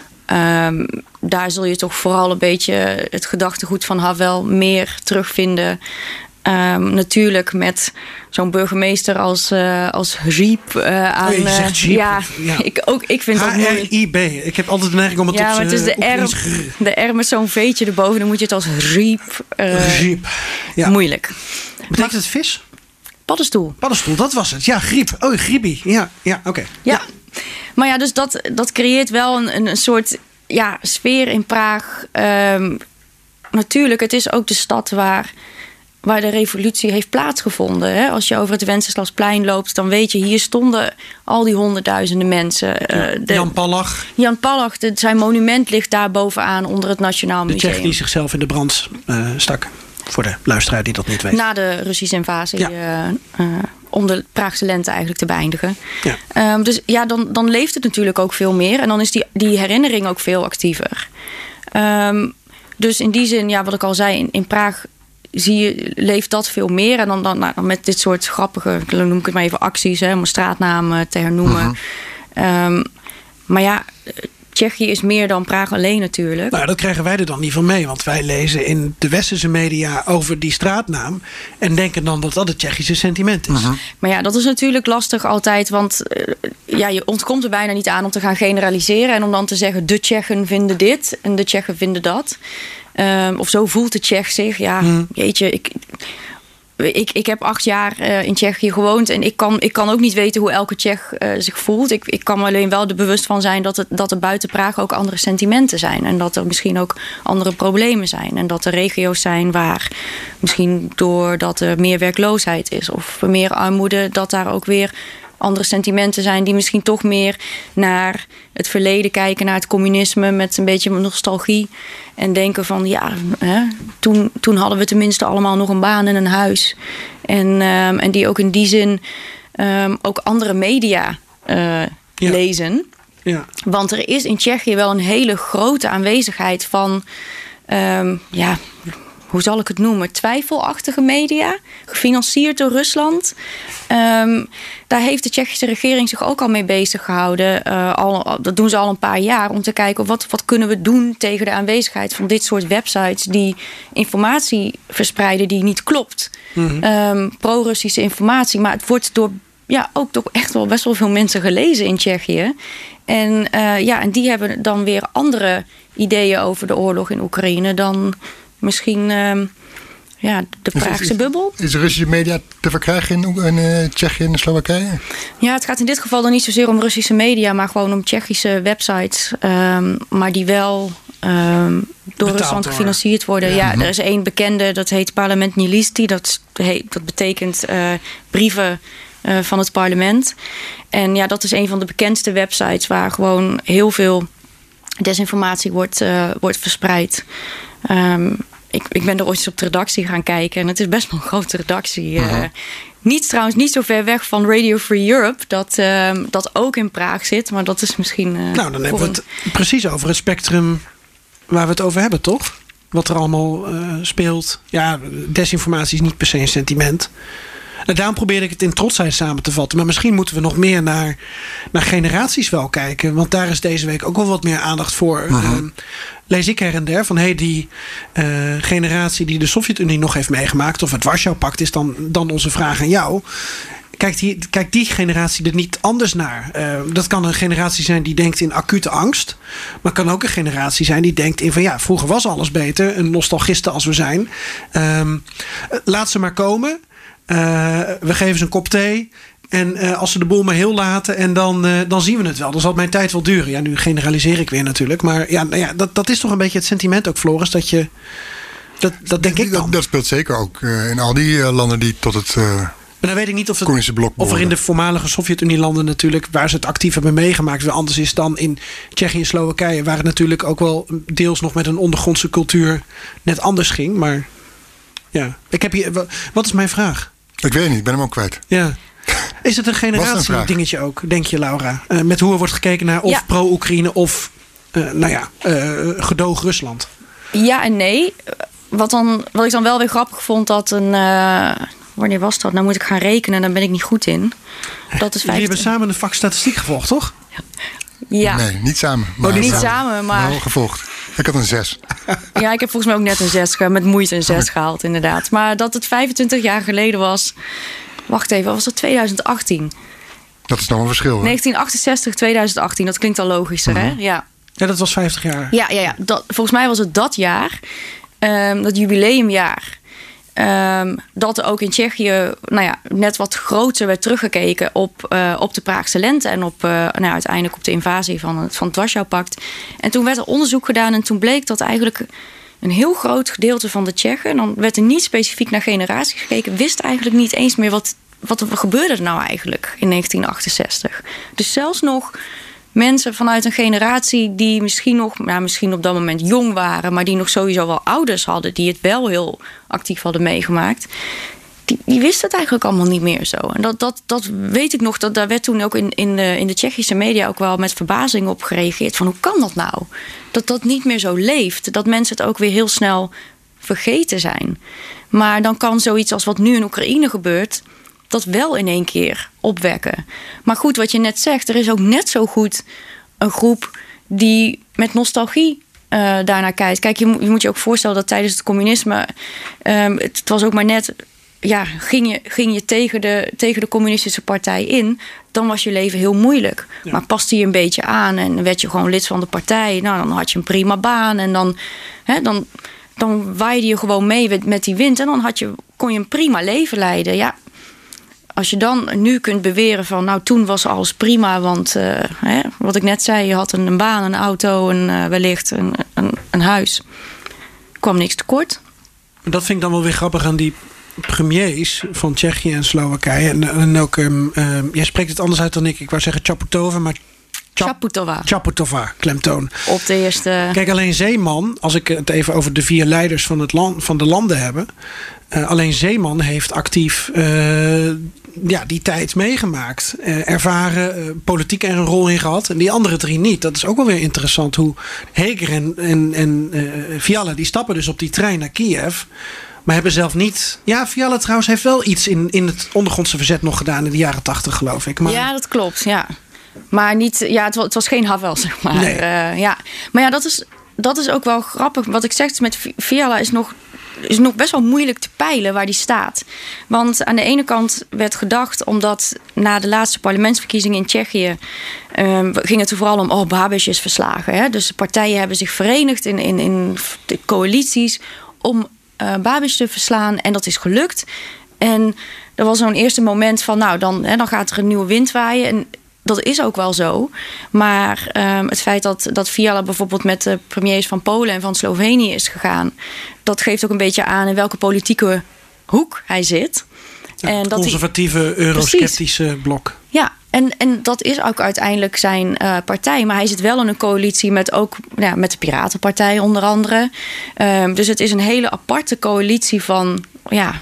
Um, daar zul je toch vooral een beetje het gedachtegoed van Havel meer terugvinden. Um, natuurlijk met zo'n burgemeester als, uh, als Grip uh, aan. Oh, je zegt Grip. Ja, ja. Ik, ook, ik vind dat moeilijk. H R I B. Ik heb altijd de neiging om het ja, op maar het is de R, de R met zo'n veetje erboven. Dan moet je het als Grip. Uh, Grip. Ja. Moeilijk. Betekent het vis? Paddenstoel. Paddenstoel, dat was het. Ja, griep. Oh, griepie. Ja, ja oké. Okay. Ja. ja, maar ja, dus dat, dat creëert wel een, een soort ja, sfeer in Praag. Um, natuurlijk, het is ook de stad waar, waar de revolutie heeft plaatsgevonden. Hè? Als je over het Wenceslasplein loopt, dan weet je, hier stonden al die honderdduizenden mensen. Ja, uh, de, Jan Palach. Jan Palach, de, zijn monument ligt daar bovenaan onder het Nationaal Museum. De Tsjech die zichzelf in de brand uh, stak. Voor de luisteraar die dat niet weet. Na de Russische invasie. Ja. Uh, uh, om de Praagse lente eigenlijk te beëindigen. Ja. Um, dus ja, dan, dan leeft het natuurlijk ook veel meer. En dan is die, die herinnering ook veel actiever. Um, dus in die zin, ja, wat ik al zei, in, in Praag zie je, leeft dat veel meer. En dan, dan, nou, dan met dit soort grappige, dan noem ik het maar even acties, hè, om een straatnaam te hernoemen. Uh-huh. Um, maar ja, Tsjechië is meer dan Praag alleen natuurlijk. Nou, dat krijgen wij er dan niet van mee. Want wij lezen in de westerse media over die straatnaam en denken dan dat dat het Tsjechische sentiment is. Uh-huh. Maar ja, dat is natuurlijk lastig altijd. Want uh, ja, je ontkomt er bijna niet aan om te gaan generaliseren. En om dan te zeggen, de Tsjechen vinden dit en de Tsjechen vinden dat. Um, of zo voelt de Tsjech zich. Ja, hmm. jeetje, ik... Ik, ik heb acht jaar uh, in Tsjechië gewoond en ik kan, ik kan ook niet weten hoe elke Tsjech uh, zich voelt. Ik, ik kan me alleen wel er bewust van zijn dat, het, dat er buiten Praag ook andere sentimenten zijn. En dat er misschien ook andere problemen zijn. En dat er regio's zijn waar misschien doordat er meer werkloosheid is of meer armoede, dat daar ook weer andere sentimenten zijn die misschien toch meer naar het verleden kijken, naar het communisme met een beetje nostalgie. En denken van ja, hè, toen, toen hadden we tenminste allemaal nog een baan en een huis. En, um, en die ook in die zin um, ook andere media uh, ja. lezen. Ja. Want er is in Tsjechië wel een hele grote aanwezigheid van um, ja, hoe zal ik het noemen, twijfelachtige media, gefinancierd door Rusland. Um, daar heeft de Tsjechische regering zich ook al mee bezig gehouden. Uh, al, dat doen ze al een paar jaar, om te kijken wat, wat kunnen we doen tegen de aanwezigheid van dit soort websites die informatie verspreiden die niet klopt. Mm-hmm. Um, pro-Russische informatie, maar het wordt door ja, ook toch echt wel best wel veel mensen gelezen in Tsjechië. En, uh, ja, en die hebben dan weer andere ideeën over de oorlog in Oekraïne dan misschien uh, ja, de Praagse is, is, bubbel. Is Russische media te verkrijgen in, in uh, Tsjechië en Slowakije? Ja, het gaat in dit geval dan niet zozeer om Russische media, maar gewoon om Tsjechische websites. Um, maar die wel um, door Betaald Rusland gefinancierd worden. Ja, ja, er is één bekende, dat heet Parlament Nilisti. Dat, dat betekent uh, brieven uh, van het parlement. En ja, dat is een van de bekendste websites waar gewoon heel veel desinformatie wordt, uh, wordt verspreid. Um, ik, ik ben er ooit eens op de redactie gaan kijken en het is best wel een grote redactie. Uh, uh-huh. Niet trouwens niet zo ver weg van Radio Free Europe, dat, uh, dat ook in Praag zit, maar dat is misschien. Uh, nou, dan hebben we het een... precies over het spectrum waar we het over hebben, toch? Wat er allemaal uh, speelt. Ja, desinformatie is niet per se een sentiment. En daarom probeerde ik het in trotsheid samen te vatten. Maar misschien moeten we nog meer naar, naar generaties wel kijken. Want daar is deze week ook wel wat meer aandacht voor. Uh-huh. Uh, lees ik her en der van hey, die uh, generatie die de Sovjet-Unie nog heeft meegemaakt, of het Warschau-pact, is dan, dan onze vraag aan jou. Kijkt die, kijkt die generatie er niet anders naar? Uh, dat kan een generatie zijn die denkt in acute angst. Maar kan ook een generatie zijn die denkt in van ja, vroeger was alles beter. Een nostalgisten als we zijn. Um, laat ze maar komen. Uh, we geven ze een kop thee. En uh, als ze de boel maar heel laten. En dan, uh, dan zien we het wel. Dan zal mijn tijd wel duren. Ja, nu generaliseer ik weer natuurlijk. Maar ja, nou ja dat, dat is toch een beetje het sentiment ook, Floris. Dat je. Dat, dat denk ik dan. Dat, dat speelt zeker ook uh, in al die uh, landen die tot het. Uh, maar dan weet ik niet of, het, of er in de voormalige Sovjet-Unie-landen natuurlijk, waar ze het actief hebben meegemaakt, weer anders is dan in Tsjechië en Slowakije, waar het natuurlijk ook wel deels nog met een ondergrondse cultuur net anders ging. Maar ja, ik heb hier. Wat is mijn vraag? Ik weet niet, ik ben hem ook kwijt. Ja. Is het een generatie-dingetje ook, denk je, Laura? Uh, met hoe er wordt gekeken naar of ja. pro-Oekraïne of uh, nou ja, uh, gedoog Rusland? Ja en nee. Wat, dan, wat ik dan wel weer grappig vond, dat een. Uh, wanneer was dat? Nou moet ik gaan rekenen, daar ben ik niet goed in. Dat is Jullie hebben samen een vak statistiek gevolgd, toch? Ja. Nee, niet samen. Maar, oh, niet samen, maar. Wel gevolgd. Ik had een zes. Ja, ik heb volgens mij ook net een zes, met moeite een zes gehaald, inderdaad. Maar dat het vijfentwintig jaar geleden was. Wacht even, was dat twintig achttien? Dat is nog een verschil. Hè? negentien achtenzestig, twintig achttien, dat klinkt al logischer, uh-huh. hè? Ja. Ja, dat was vijftig jaar. Ja, ja, ja. Dat, volgens mij was het dat jaar, um, dat jubileumjaar, um, dat er ook in Tsjechië nou ja, net wat groter werd teruggekeken op, uh, op de Praagse lente en op, uh, nou ja, uiteindelijk op de invasie van het, van het Warschau-pact. En toen werd er onderzoek gedaan en toen bleek dat eigenlijk een heel groot gedeelte van de Tsjechen, dan werd er niet specifiek naar generaties gekeken, wist eigenlijk niet eens meer wat, wat er gebeurde er nou eigenlijk in negentien achtenzestig. Dus zelfs nog mensen vanuit een generatie die misschien nog, nou, misschien op dat moment jong waren, maar die nog sowieso wel ouders hadden, die het wel heel actief hadden meegemaakt, die, die wisten het eigenlijk allemaal niet meer zo. En dat, dat, dat weet ik nog, dat daar werd toen ook in, in, de, in de Tsjechische media ook wel met verbazing op gereageerd. Van hoe kan dat nou? Dat dat niet meer zo leeft. Dat mensen het ook weer heel snel vergeten zijn. Maar dan kan zoiets als wat nu in Oekraïne gebeurt, dat wel in één keer opwekken. Maar goed, wat je net zegt, er is ook net zo goed een groep die met nostalgie uh, daarnaar kijkt. Kijk, je, je moet je ook voorstellen dat tijdens het communisme... Um, het, het was ook maar net... Ja, ging je, ging je tegen, de, tegen de communistische partij in... dan was je leven heel moeilijk. Ja. Maar paste je een beetje aan en werd je gewoon lid van de partij... nou, dan had je een prima baan en dan... Hè, dan dan waaide je gewoon mee met die wind... en dan had je, kon je een prima leven leiden. Ja, als je dan nu kunt beweren van... nou, toen was alles prima, want uh, hè, wat ik net zei... je had een, een baan, een auto en uh, wellicht een, een, een huis. Kwam niks tekort. Dat vind ik dan wel weer grappig aan die premiers van Tsjechië en Slowakije. En, en ook, um, um, jij spreekt het anders uit dan ik. Ik wou zeggen Chaputova, maar... Chap- Chaputova. Chaputova, klemtoon. Op de eerste... Kijk, alleen Zeeman, als ik het even over de vier leiders van, het land, van de landen heb... Uh, alleen Zeeman heeft actief uh, ja, die tijd meegemaakt. Uh, ervaren, uh, politiek er een rol in gehad. En die andere drie niet. Dat is ook wel weer interessant hoe Heger en, en, en uh, Fiala... die stappen dus op die trein naar Kiev... maar hebben zelf niet... Ja, Fiala trouwens heeft wel iets in, in het ondergrondse verzet nog gedaan... in de jaren tachtig, geloof ik. Maar... Ja, dat klopt, ja. Maar niet, ja, het was, het was geen Havel, zeg maar. Nee. Uh, ja. Maar ja, dat is, dat is ook wel grappig. Wat ik zeg, met Fiala is nog, is nog best wel moeilijk te peilen waar die staat. Want aan de ene kant werd gedacht, omdat na de laatste parlementsverkiezingen in Tsjechië... Um, ging het er vooral om, oh, Babiš is verslagen. Hè? Dus de partijen hebben zich verenigd in, in, in de coalities... om uh, Babiš te verslaan. En dat is gelukt. En er was zo'n eerste moment van, nou, dan, hè, dan gaat er een nieuwe wind waaien... En dat is ook wel zo. Maar um, het feit dat, dat Fiala bijvoorbeeld met de premiers van Polen en van Slovenië is gegaan... dat geeft ook een beetje aan in welke politieke hoek hij zit. Ja, en het dat conservatieve, hij... eurosceptische Precies. blok. Ja, en, en dat is ook uiteindelijk zijn uh, partij. Maar hij zit wel in een coalitie met ook ja, met de Piratenpartij onder andere. Um, dus het is een hele aparte coalitie van ja,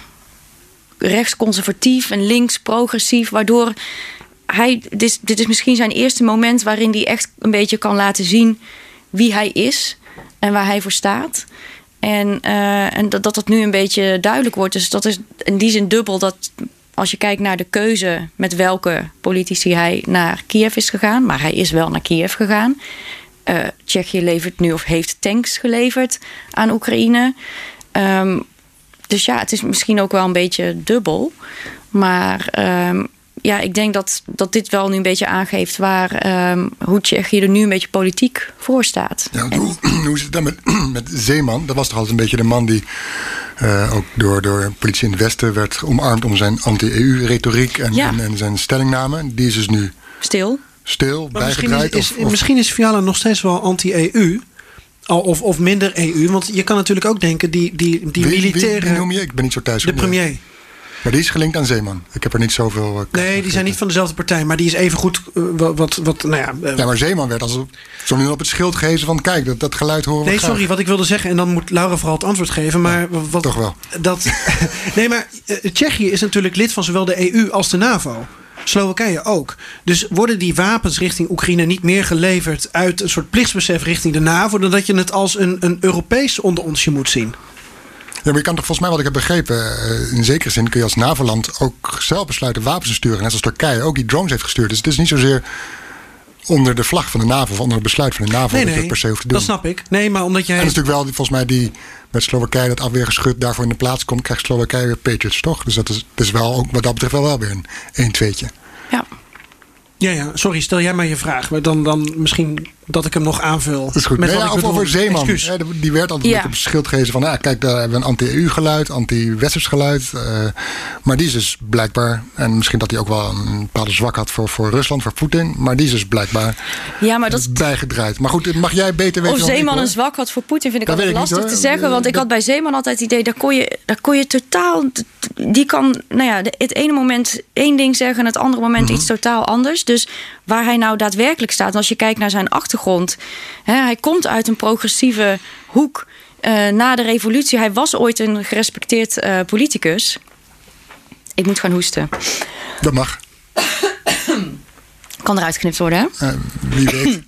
rechtsconservatief en links progressief... waardoor... Hij, dit, is, dit is misschien zijn eerste moment waarin hij echt een beetje kan laten zien wie hij is en waar hij voor staat. En, uh, en dat, dat dat nu een beetje duidelijk wordt. Dus dat is in die zin dubbel dat als je kijkt naar de keuze met welke politici hij naar Kiev is gegaan. Maar hij is wel naar Kiev gegaan. Uh, Tsjechië levert nu of heeft tanks geleverd aan Oekraïne. Um, dus ja, het is misschien ook wel een beetje dubbel. Maar... Um, Ja, ik denk dat, dat dit wel nu een beetje aangeeft waar um, hoe Tsjechië er nu een beetje politiek voor staat. Ja, hoe, hoe is het dan met, met Zeeman? Dat was toch altijd een beetje de man die uh, ook door, door politie in het Westen werd omarmd om zijn anti-E U-retoriek en, ja. en, en zijn stellingname. Die is dus nu stil. Stil, maar bijgedraaid. Misschien is, is, of, misschien is Fiala nog steeds wel anti-E U. Of, of minder E U. Want je kan natuurlijk ook denken, die, die, die wie, militaire... Wie, wie noem je? Ik ben niet zo thuis. De premier. Maar die is gelinkt aan Zeeman. Ik heb er niet zoveel... Uh, nee, die zijn niet van dezelfde partij. Maar die is even goed uh, wat, wat, wat... Nou ja, uh, ja, maar Zeeman werd als zo nu op het schild gehezen van... kijk, dat, dat geluid horen we Nee, graag. sorry, wat ik wilde zeggen... en dan moet Laura vooral het antwoord geven. Maar ja, wat, toch wel. Dat, nee, maar uh, Tsjechië is natuurlijk lid van zowel de E U als de NAVO. Slowakije ook. Dus worden die wapens richting Oekraïne niet meer geleverd... uit een soort plichtsbesef richting de NAVO... dan dat je het als een, een Europees onderonsje moet zien? Ja, maar je kan toch volgens mij, wat ik heb begrepen... in zekere zin kun je als NAVO-land ook zelf besluiten wapens te sturen. Net als Turkije ook die drones heeft gestuurd. Dus het is niet zozeer onder de vlag van de NAVO... of onder het besluit van de NAVO nee, dat je nee, dat per se hoeft te doen. Dat snap ik. Nee, maar omdat jij... En dat is natuurlijk wel, volgens mij, die met Slowakije dat afweergeschut daarvoor in de plaats komt... krijgt Slowakije weer Patriots, toch? Dus dat is, dat is wel, ook wat dat betreft wel, wel weer een een-tweetje. Ja. Ja, ja, sorry, stel jij maar je vraag. Maar dan, dan misschien dat ik hem nog aanvul. Dat is goed. Met Nee, wat ja, ik of bedoel. over Zeeman. Excuus. Die werd altijd Ja. met op schild gegeven van... ja, kijk, daar hebben we een anti-E U geluid, anti-Westers geluid. Uh, maar die is dus blijkbaar... en misschien dat hij ook wel een bepaalde zwak had voor, voor Rusland, voor Poetin... maar die is dus blijkbaar Ja, maar dat... bijgedraaid. Maar goed, mag jij beter weten Of dan ik, Zeeman hoor. een zwak had voor Poetin vind ik Dat altijd weet ik lastig niet, te hoor. zeggen. Want ik Dat- had bij Zeeman altijd het idee, daar kon je, daar kon je totaal... Die kan, nou ja, het ene moment één ding zeggen... en het andere moment Mm-hmm. iets totaal anders. Dus waar hij nou daadwerkelijk staat... als je kijkt naar zijn achtergrond... Hè, hij komt uit een progressieve hoek uh, na de revolutie. Hij was ooit een gerespecteerd uh, politicus. Ik moet gaan hoesten. Dat mag. Kan eruit geknipt worden, hè? Uh, wie weet.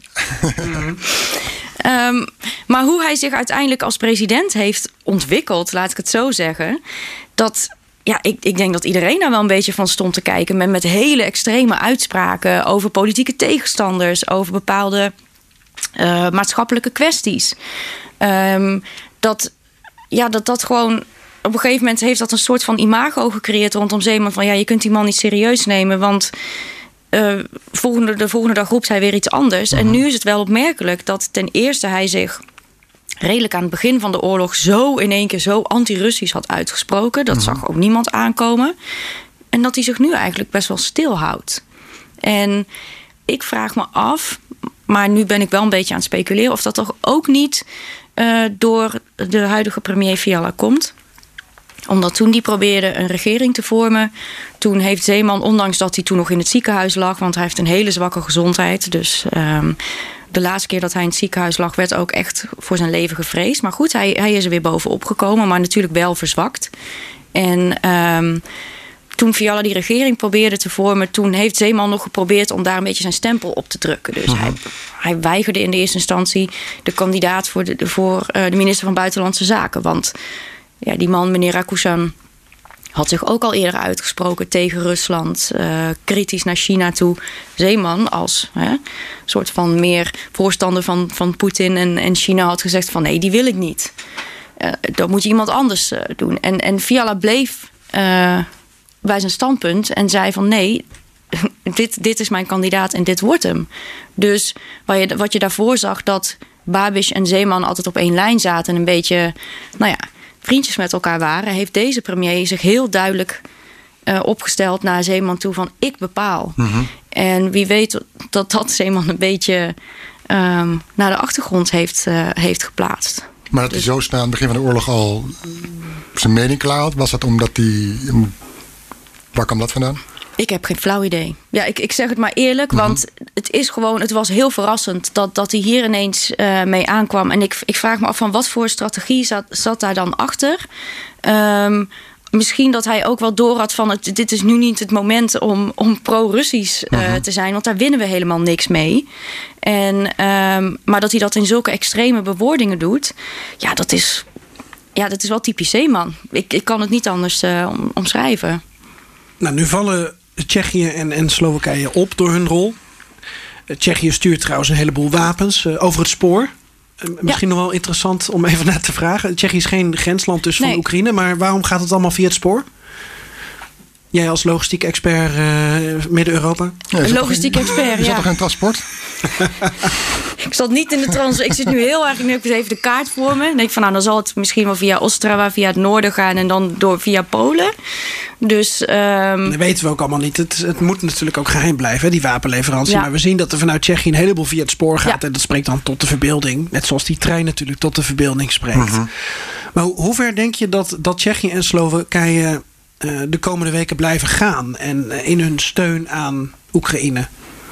Um, maar hoe hij zich uiteindelijk als president heeft ontwikkeld, laat ik het zo zeggen, dat ja, ik, ik denk dat iedereen daar wel een beetje van stond te kijken met, met hele extreme uitspraken over politieke tegenstanders, over bepaalde uh, maatschappelijke kwesties. Um, dat, ja, dat dat gewoon... Op een gegeven moment heeft dat een soort van imago gecreëerd rondom Zeeman. Van ja, je kunt die man niet serieus nemen, want uh, volgende, de volgende dag roept hij weer iets anders. Uh-huh. En nu is het wel opmerkelijk dat ten eerste hij zich redelijk aan het begin van de oorlog zo in één keer zo anti-Russisch had uitgesproken. Dat uh-huh. zag ook niemand aankomen. En dat hij zich nu eigenlijk best wel stilhoudt. En ik vraag me af, maar nu ben ik wel een beetje aan het speculeren, of dat toch ook niet uh, door de huidige premier Fiala komt. Omdat toen die probeerde een regering te vormen, toen heeft Zeeman, ondanks dat hij toen nog in het ziekenhuis lag, want hij heeft een hele zwakke gezondheid, dus um, de laatste keer dat hij in het ziekenhuis lag werd ook echt voor zijn leven gevreesd. Maar goed, hij, hij is er weer bovenop gekomen, maar natuurlijk wel verzwakt. En um, toen Fiala die regering probeerde te vormen, toen heeft Zeeman nog geprobeerd om daar een beetje zijn stempel op te drukken. Dus uh-huh. hij, hij weigerde in de eerste instantie de kandidaat voor de, voor, uh, de minister van Buitenlandse Zaken. Want ja, die man, meneer Rakusan, had zich ook al eerder uitgesproken tegen Rusland, uh, kritisch naar China toe. Zeeman als hè, soort van meer voorstander van, van Poetin en, en China had gezegd van nee, die wil ik niet. Uh, dat moet je iemand anders uh, doen. En, en Fiala bleef uh, bij zijn standpunt en zei van nee, dit, dit is mijn kandidaat en dit wordt hem. Dus wat je, wat je daarvoor zag, dat Babiš en Zeeman altijd op één lijn zaten en een beetje, nou ja, vriendjes met elkaar waren, heeft deze premier zich heel duidelijk uh, opgesteld naar Zeeman toe van ik bepaal. Mm-hmm. En wie weet dat dat Zeeman een beetje um, naar de achtergrond heeft, uh, heeft geplaatst. Maar dat dus hij zo snel aan het begin van de oorlog al zijn mening klaar had, was dat omdat hij... Waar kwam dat vandaan? Ik heb geen flauw idee. Ja, ik, ik zeg het maar eerlijk, mm-hmm. want het is gewoon, het was heel verrassend dat, dat hij hier ineens uh, mee aankwam. En ik, ik vraag me af van wat voor strategie zat, zat daar dan achter. Um, misschien dat hij ook wel door had van het, dit is nu niet het moment om, om pro-Russisch uh, mm-hmm. te zijn, want daar winnen we helemaal niks mee. En, um, maar dat hij dat in zulke extreme bewoordingen doet, ja, dat is, ja, dat is wel typisch Zeeman. Ik, ik kan het niet anders uh, om, omschrijven. Nou, nu vallen Tsjechië en, en Slowakije op door hun rol. Tsjechië stuurt trouwens een heleboel wapens uh, over het spoor. Uh, misschien ja. nog wel interessant om even naar te vragen. Tsjechië is geen grensland dus van nee. Oekraïne, maar waarom gaat het allemaal via het spoor? Jij als logistiek expert uh, Midden-Europa? Ja, logistiek geen, expert, is ja. dat toch geen transport? Ik zat niet in de trans. Ik zit nu heel erg. Ik heb even de kaart voor me. Ik denk van nou, dan zal het misschien wel via Ostrava, via het noorden gaan en dan door via Polen. Dus um... dat weten we ook allemaal niet. Het, het moet natuurlijk ook geheim blijven, hè, die wapenleverantie. Ja. Maar we zien dat er vanuit Tsjechië een heleboel via het spoor gaat. Ja. En dat spreekt dan tot de verbeelding. Net zoals die trein natuurlijk tot de verbeelding spreekt. Uh-huh. Maar hoe, hoe ver denk je dat, dat Tsjechië en Slowakije uh, de komende weken blijven gaan? En uh, in hun steun aan Oekraïne?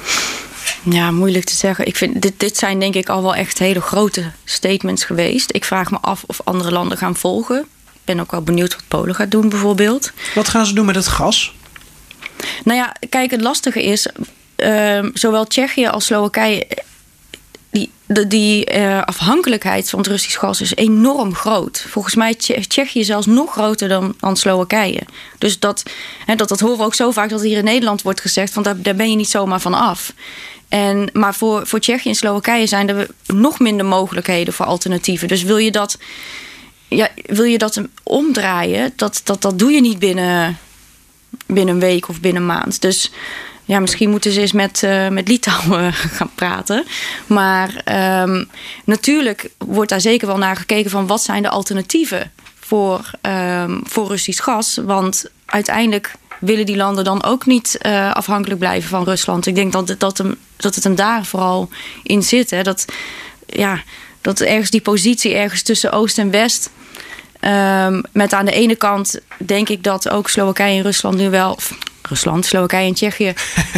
Ja, moeilijk te zeggen. Ik vind, dit, dit zijn denk ik al wel echt hele grote statements geweest. Ik vraag me af of andere landen gaan volgen. Ik ben ook wel benieuwd wat Polen gaat doen bijvoorbeeld. Wat gaan ze doen met het gas? Nou ja, kijk, het lastige is, uh, zowel Tsjechië als Slowakije, die, die, die uh, afhankelijkheid van het Russisch gas is enorm groot. Volgens mij is Tsjechië zelfs nog groter dan, dan Slowakije. Dus dat, hè, dat, dat horen we ook zo vaak dat hier in Nederland wordt gezegd, want daar, daar ben je niet zomaar van af. En, maar voor, voor Tsjechië en Slowakije zijn er nog minder mogelijkheden voor alternatieven. Dus wil je dat, ja, wil je dat omdraaien, dat, dat, dat doe je niet binnen, binnen een week of binnen een maand. Dus ja, misschien moeten ze eens met, uh, met Litouwen gaan praten. Maar um, natuurlijk wordt daar zeker wel naar gekeken van wat zijn de alternatieven voor, um, voor Russisch gas. Want uiteindelijk willen die landen dan ook niet uh, afhankelijk blijven van Rusland. Ik denk dat het, dat, hem, dat het hem daar vooral in zit. Hè. Dat, ja, dat ergens die positie ergens tussen Oost en West. Um, met aan de ene kant denk ik dat ook Slowakije en Rusland nu wel... Rusland, Slowakije en Tsjechië.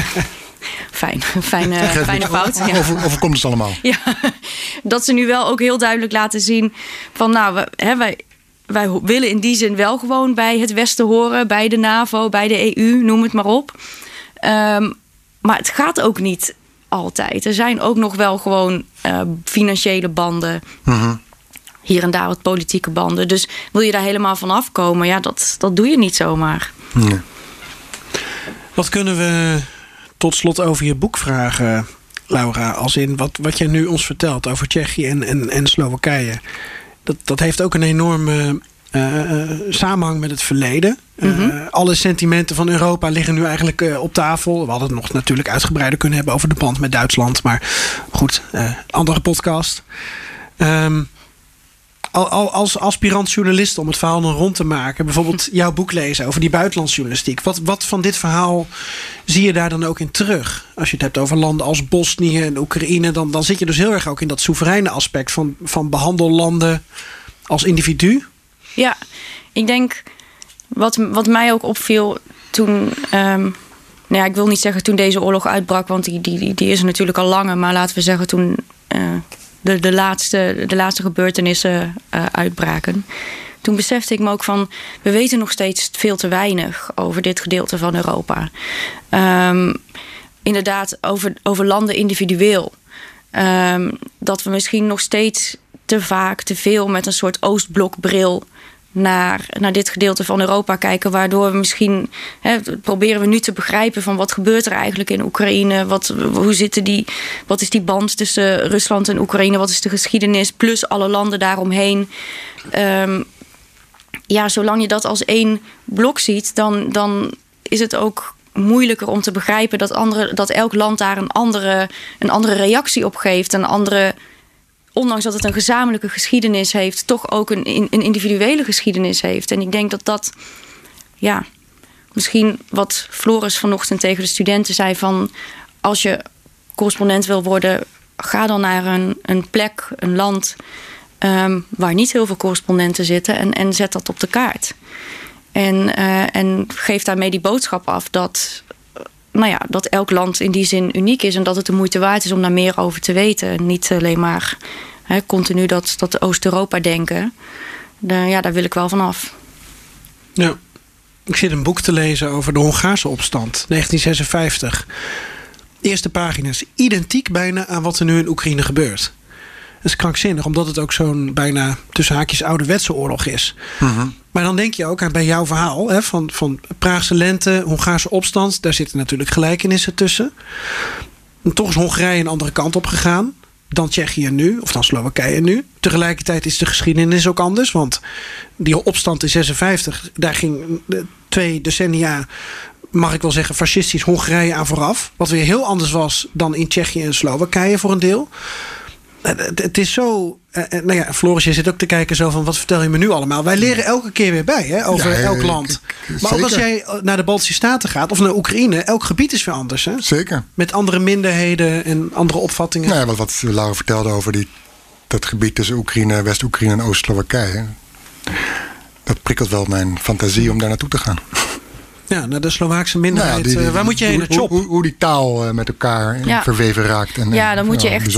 Fijn, fijne, fijne fout. Ja. Over, overkomt het allemaal. Ja, dat ze nu wel ook heel duidelijk laten zien van nou, we, hè, wij... Wij willen in die zin wel gewoon bij het Westen horen, bij de NAVO, bij de E U, noem het maar op. Um, maar het gaat ook niet altijd. Er zijn ook nog wel gewoon uh, financiële banden. Uh-huh. Hier en daar wat politieke banden. Dus wil je daar helemaal van afkomen, ja, dat, dat doe je niet zomaar. Ja. Wat kunnen we tot slot over je boek vragen, Laura, als in wat, wat jij nu ons vertelt over Tsjechië en, en, en Slowakije. Dat, dat heeft ook een enorme uh, samenhang met het verleden. Mm-hmm. Uh, alle sentimenten van Europa liggen nu eigenlijk uh, op tafel. We hadden het nog natuurlijk uitgebreider kunnen hebben over de band met Duitsland. Maar goed, uh, andere podcast. Um, al, al, als aspirant journalist, om het verhaal nog rond te maken, bijvoorbeeld jouw boek lezen over die buitenlandsjournalistiek. Wat, wat van dit verhaal zie je daar dan ook in terug? Als je het hebt over landen als Bosnië en Oekraïne, dan, dan zit je dus heel erg ook in dat soevereine aspect van, van behandel landen als individu. Ja, ik denk wat, wat mij ook opviel toen, um, nou ja, ik wil niet zeggen toen deze oorlog uitbrak, want die, die, die is er natuurlijk al langer, maar laten we zeggen toen uh, de, de, laatste, de laatste gebeurtenissen uh, uitbraken. Toen besefte ik me ook van, we weten nog steeds veel te weinig over dit gedeelte van Europa. Um, inderdaad, over, over landen individueel. Um, dat we misschien nog steeds te vaak, te veel met een soort Oostblokbril naar, naar dit gedeelte van Europa kijken, waardoor we misschien hè, proberen we nu te begrijpen van wat gebeurt er eigenlijk in Oekraïne, wat, hoe zitten die, wat is die band tussen Rusland en Oekraïne, wat is de geschiedenis, plus alle landen daaromheen. Um, ja, zolang je dat als één blok ziet, dan, dan is het ook moeilijker om te begrijpen dat, andere, dat elk land daar een andere, een andere reactie op geeft, een andere, ondanks dat het een gezamenlijke geschiedenis heeft, toch ook een, een individuele geschiedenis heeft. En ik denk dat dat, ja, misschien wat Floris vanochtend tegen de studenten zei van, als je correspondent wil worden, ga dan naar een, een plek, een land um, waar niet heel veel correspondenten zitten en, en zet dat op de kaart. En, uh, en geef daarmee die boodschap af dat, nou ja, dat elk land in die zin uniek is en dat het de moeite waard is om daar meer over te weten. Niet alleen maar hè, continu dat, dat Oost-Europa denken. De, ja, daar wil ik wel van af. Ja, ik zit een boek te lezen over de Hongaarse opstand, negentien zesenvijftig. Eerste pagina's, identiek bijna aan wat er nu in Oekraïne gebeurt. Dat is krankzinnig, omdat het ook zo'n bijna tussen haakjes ouderwetse oorlog is. Mm-hmm. Maar dan denk je ook aan bij jouw verhaal hè, van, van Praagse lente, Hongaarse opstand. Daar zitten natuurlijk gelijkenissen tussen. En toch is Hongarije een andere kant op gegaan dan Tsjechië nu, of dan Slowakije nu. Tegelijkertijd is de geschiedenis ook anders, want die opstand in zesenvijftig, daar ging twee decennia, mag ik wel zeggen, fascistisch Hongarije aan vooraf. Wat weer heel anders was dan in Tsjechië en Slowakije voor een deel. Het is zo. Uh, nou ja, Floris, je zit ook te kijken zo van, wat vertel je me nu allemaal? Wij leren elke keer weer bij hè, over ja, elk land. Ik, ik, maar ook als jij naar de Baltische Staten gaat of naar Oekraïne, elk gebied is weer anders. Hè? Zeker. Met andere minderheden en andere opvattingen. Nou ja, wat, wat Laura vertelde over die, dat gebied tussen Oekraïne, West-Oekraïne en Oost-Slowakije. Dat prikkelt wel mijn fantasie om daar naartoe te gaan. Ja, naar de Slovaakse minderheid. Nou ja, die, die, waar moet je heen? Hoe, hoe, hoe, hoe die taal uh, met elkaar ja. verweven raakt. En, ja, dan moet je echt.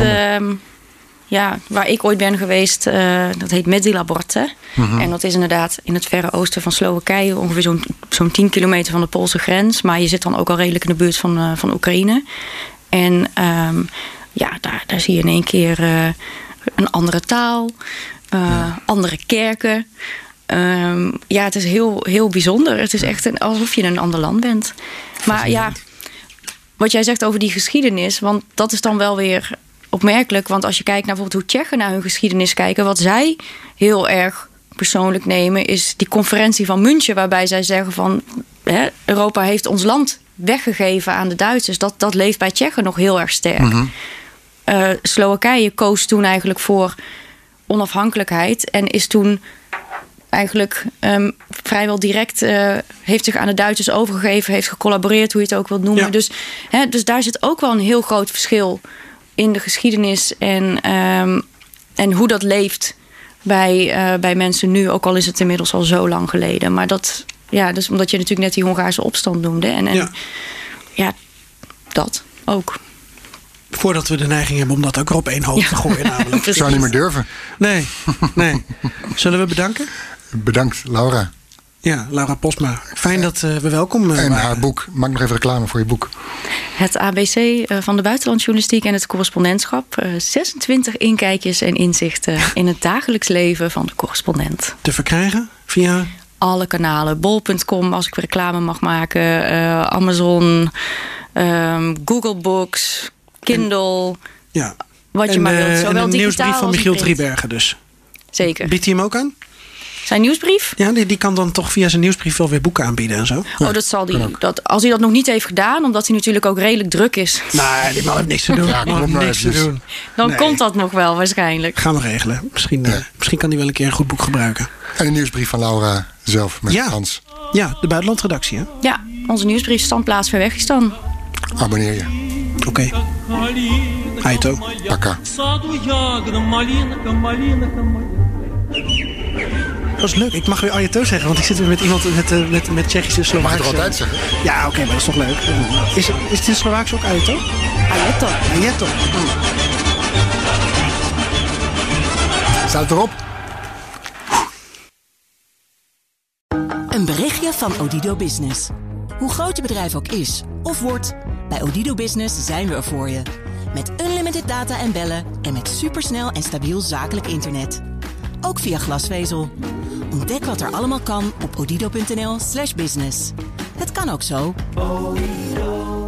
Ja, waar ik ooit ben geweest, uh, dat heet Medzilaborte. Mm-hmm. En dat is inderdaad in het verre oosten van Slowakije, ongeveer zo'n, zo'n tien kilometer van de Poolse grens. Maar je zit dan ook al redelijk in de buurt van, uh, van Oekraïne. En um, ja, daar, daar zie je in één keer uh, een andere taal, uh, ja. andere kerken. Um, ja, het is heel, heel bijzonder. Het is echt een, alsof je in een ander land bent. Maar ja, wat jij zegt over die geschiedenis, want dat is dan wel weer opmerkelijk, want als je kijkt naar bijvoorbeeld hoe Tsjechen naar hun geschiedenis kijken, wat zij heel erg persoonlijk nemen, is die conferentie van München, waarbij zij zeggen van hè, Europa heeft ons land weggegeven aan de Duitsers. Dat, dat leeft bij Tsjechen nog heel erg sterk. Mm-hmm. Uh, Slowakije koos toen eigenlijk voor onafhankelijkheid en is toen eigenlijk um, vrijwel direct uh, heeft zich aan de Duitsers overgegeven, heeft gecollaboreerd, hoe je het ook wilt noemen. Ja. Dus, hè, dus daar zit ook wel een heel groot verschil in de geschiedenis en, um, en hoe dat leeft bij, uh, bij mensen nu, ook al is het inmiddels al zo lang geleden. Maar dat, ja, dus omdat je natuurlijk net die Hongaarse opstand noemde. En, en ja. ja, dat ook. Voordat we de neiging hebben om dat ook op één hoop ja. te gooien namelijk. Ik zou niet meer durven. Nee, nee. Zullen we bedanken? Bedankt, Laura. Ja, Laura Posma. Fijn dat uh, we welkom uh, En waren. haar boek. Maak nog even reclame voor je boek. Het A B C uh, van de buitenlandjournalistiek en het correspondentschap. Uh, zesentwintig inkijkjes en inzichten in het dagelijks leven van de correspondent. Te verkrijgen via? Alle kanalen. bol punt com als ik reclame mag maken. Uh, Amazon. Um, Google Books. Kindle, Ja. wat je en, maar uh, wilt. Zowel en een digitaal nieuwsbrief van als Michiel print. Driebergen dus. Zeker. Biedt hij hem ook aan? Zijn nieuwsbrief? Ja, die, die kan dan toch via zijn nieuwsbrief wel weer boeken aanbieden en zo. Oh, dat zal die. Dat, als hij dat nog niet heeft gedaan, omdat hij natuurlijk ook redelijk druk is, Nee, die man heeft niks te doen. Ja, Die man kom heeft maar niks te eventjes. doen. dan Nee. komt dat nog wel waarschijnlijk. Gaan we regelen. Misschien, uh, Ja. misschien kan hij wel een keer een goed boek gebruiken. En een nieuwsbrief van Laura zelf met Ja. Hans. Ja, de buitenlandredactie, hè? Ja, onze nieuwsbrief standplaats ver weg is dan. Abonneer je. Oké. Aito. Pakka. Dat is leuk. Ik mag weer Aito zeggen, want ik zit weer met iemand met, uh, met, met Tsjechische Mag je Slovaakse. toch altijd zeggen? Ja, oké, maar dat is toch leuk. Is, is het in Slovaaks ook Aito? Ajeto. Aito. Staat het erop? Een berichtje van Odido Business. Hoe groot je bedrijf ook is of wordt, bij Odido Business zijn we er voor je. Met unlimited data en bellen en met supersnel en stabiel zakelijk internet. Ook via glasvezel. Ontdek wat er allemaal kan op odido punt n l slash business. Het kan ook zo.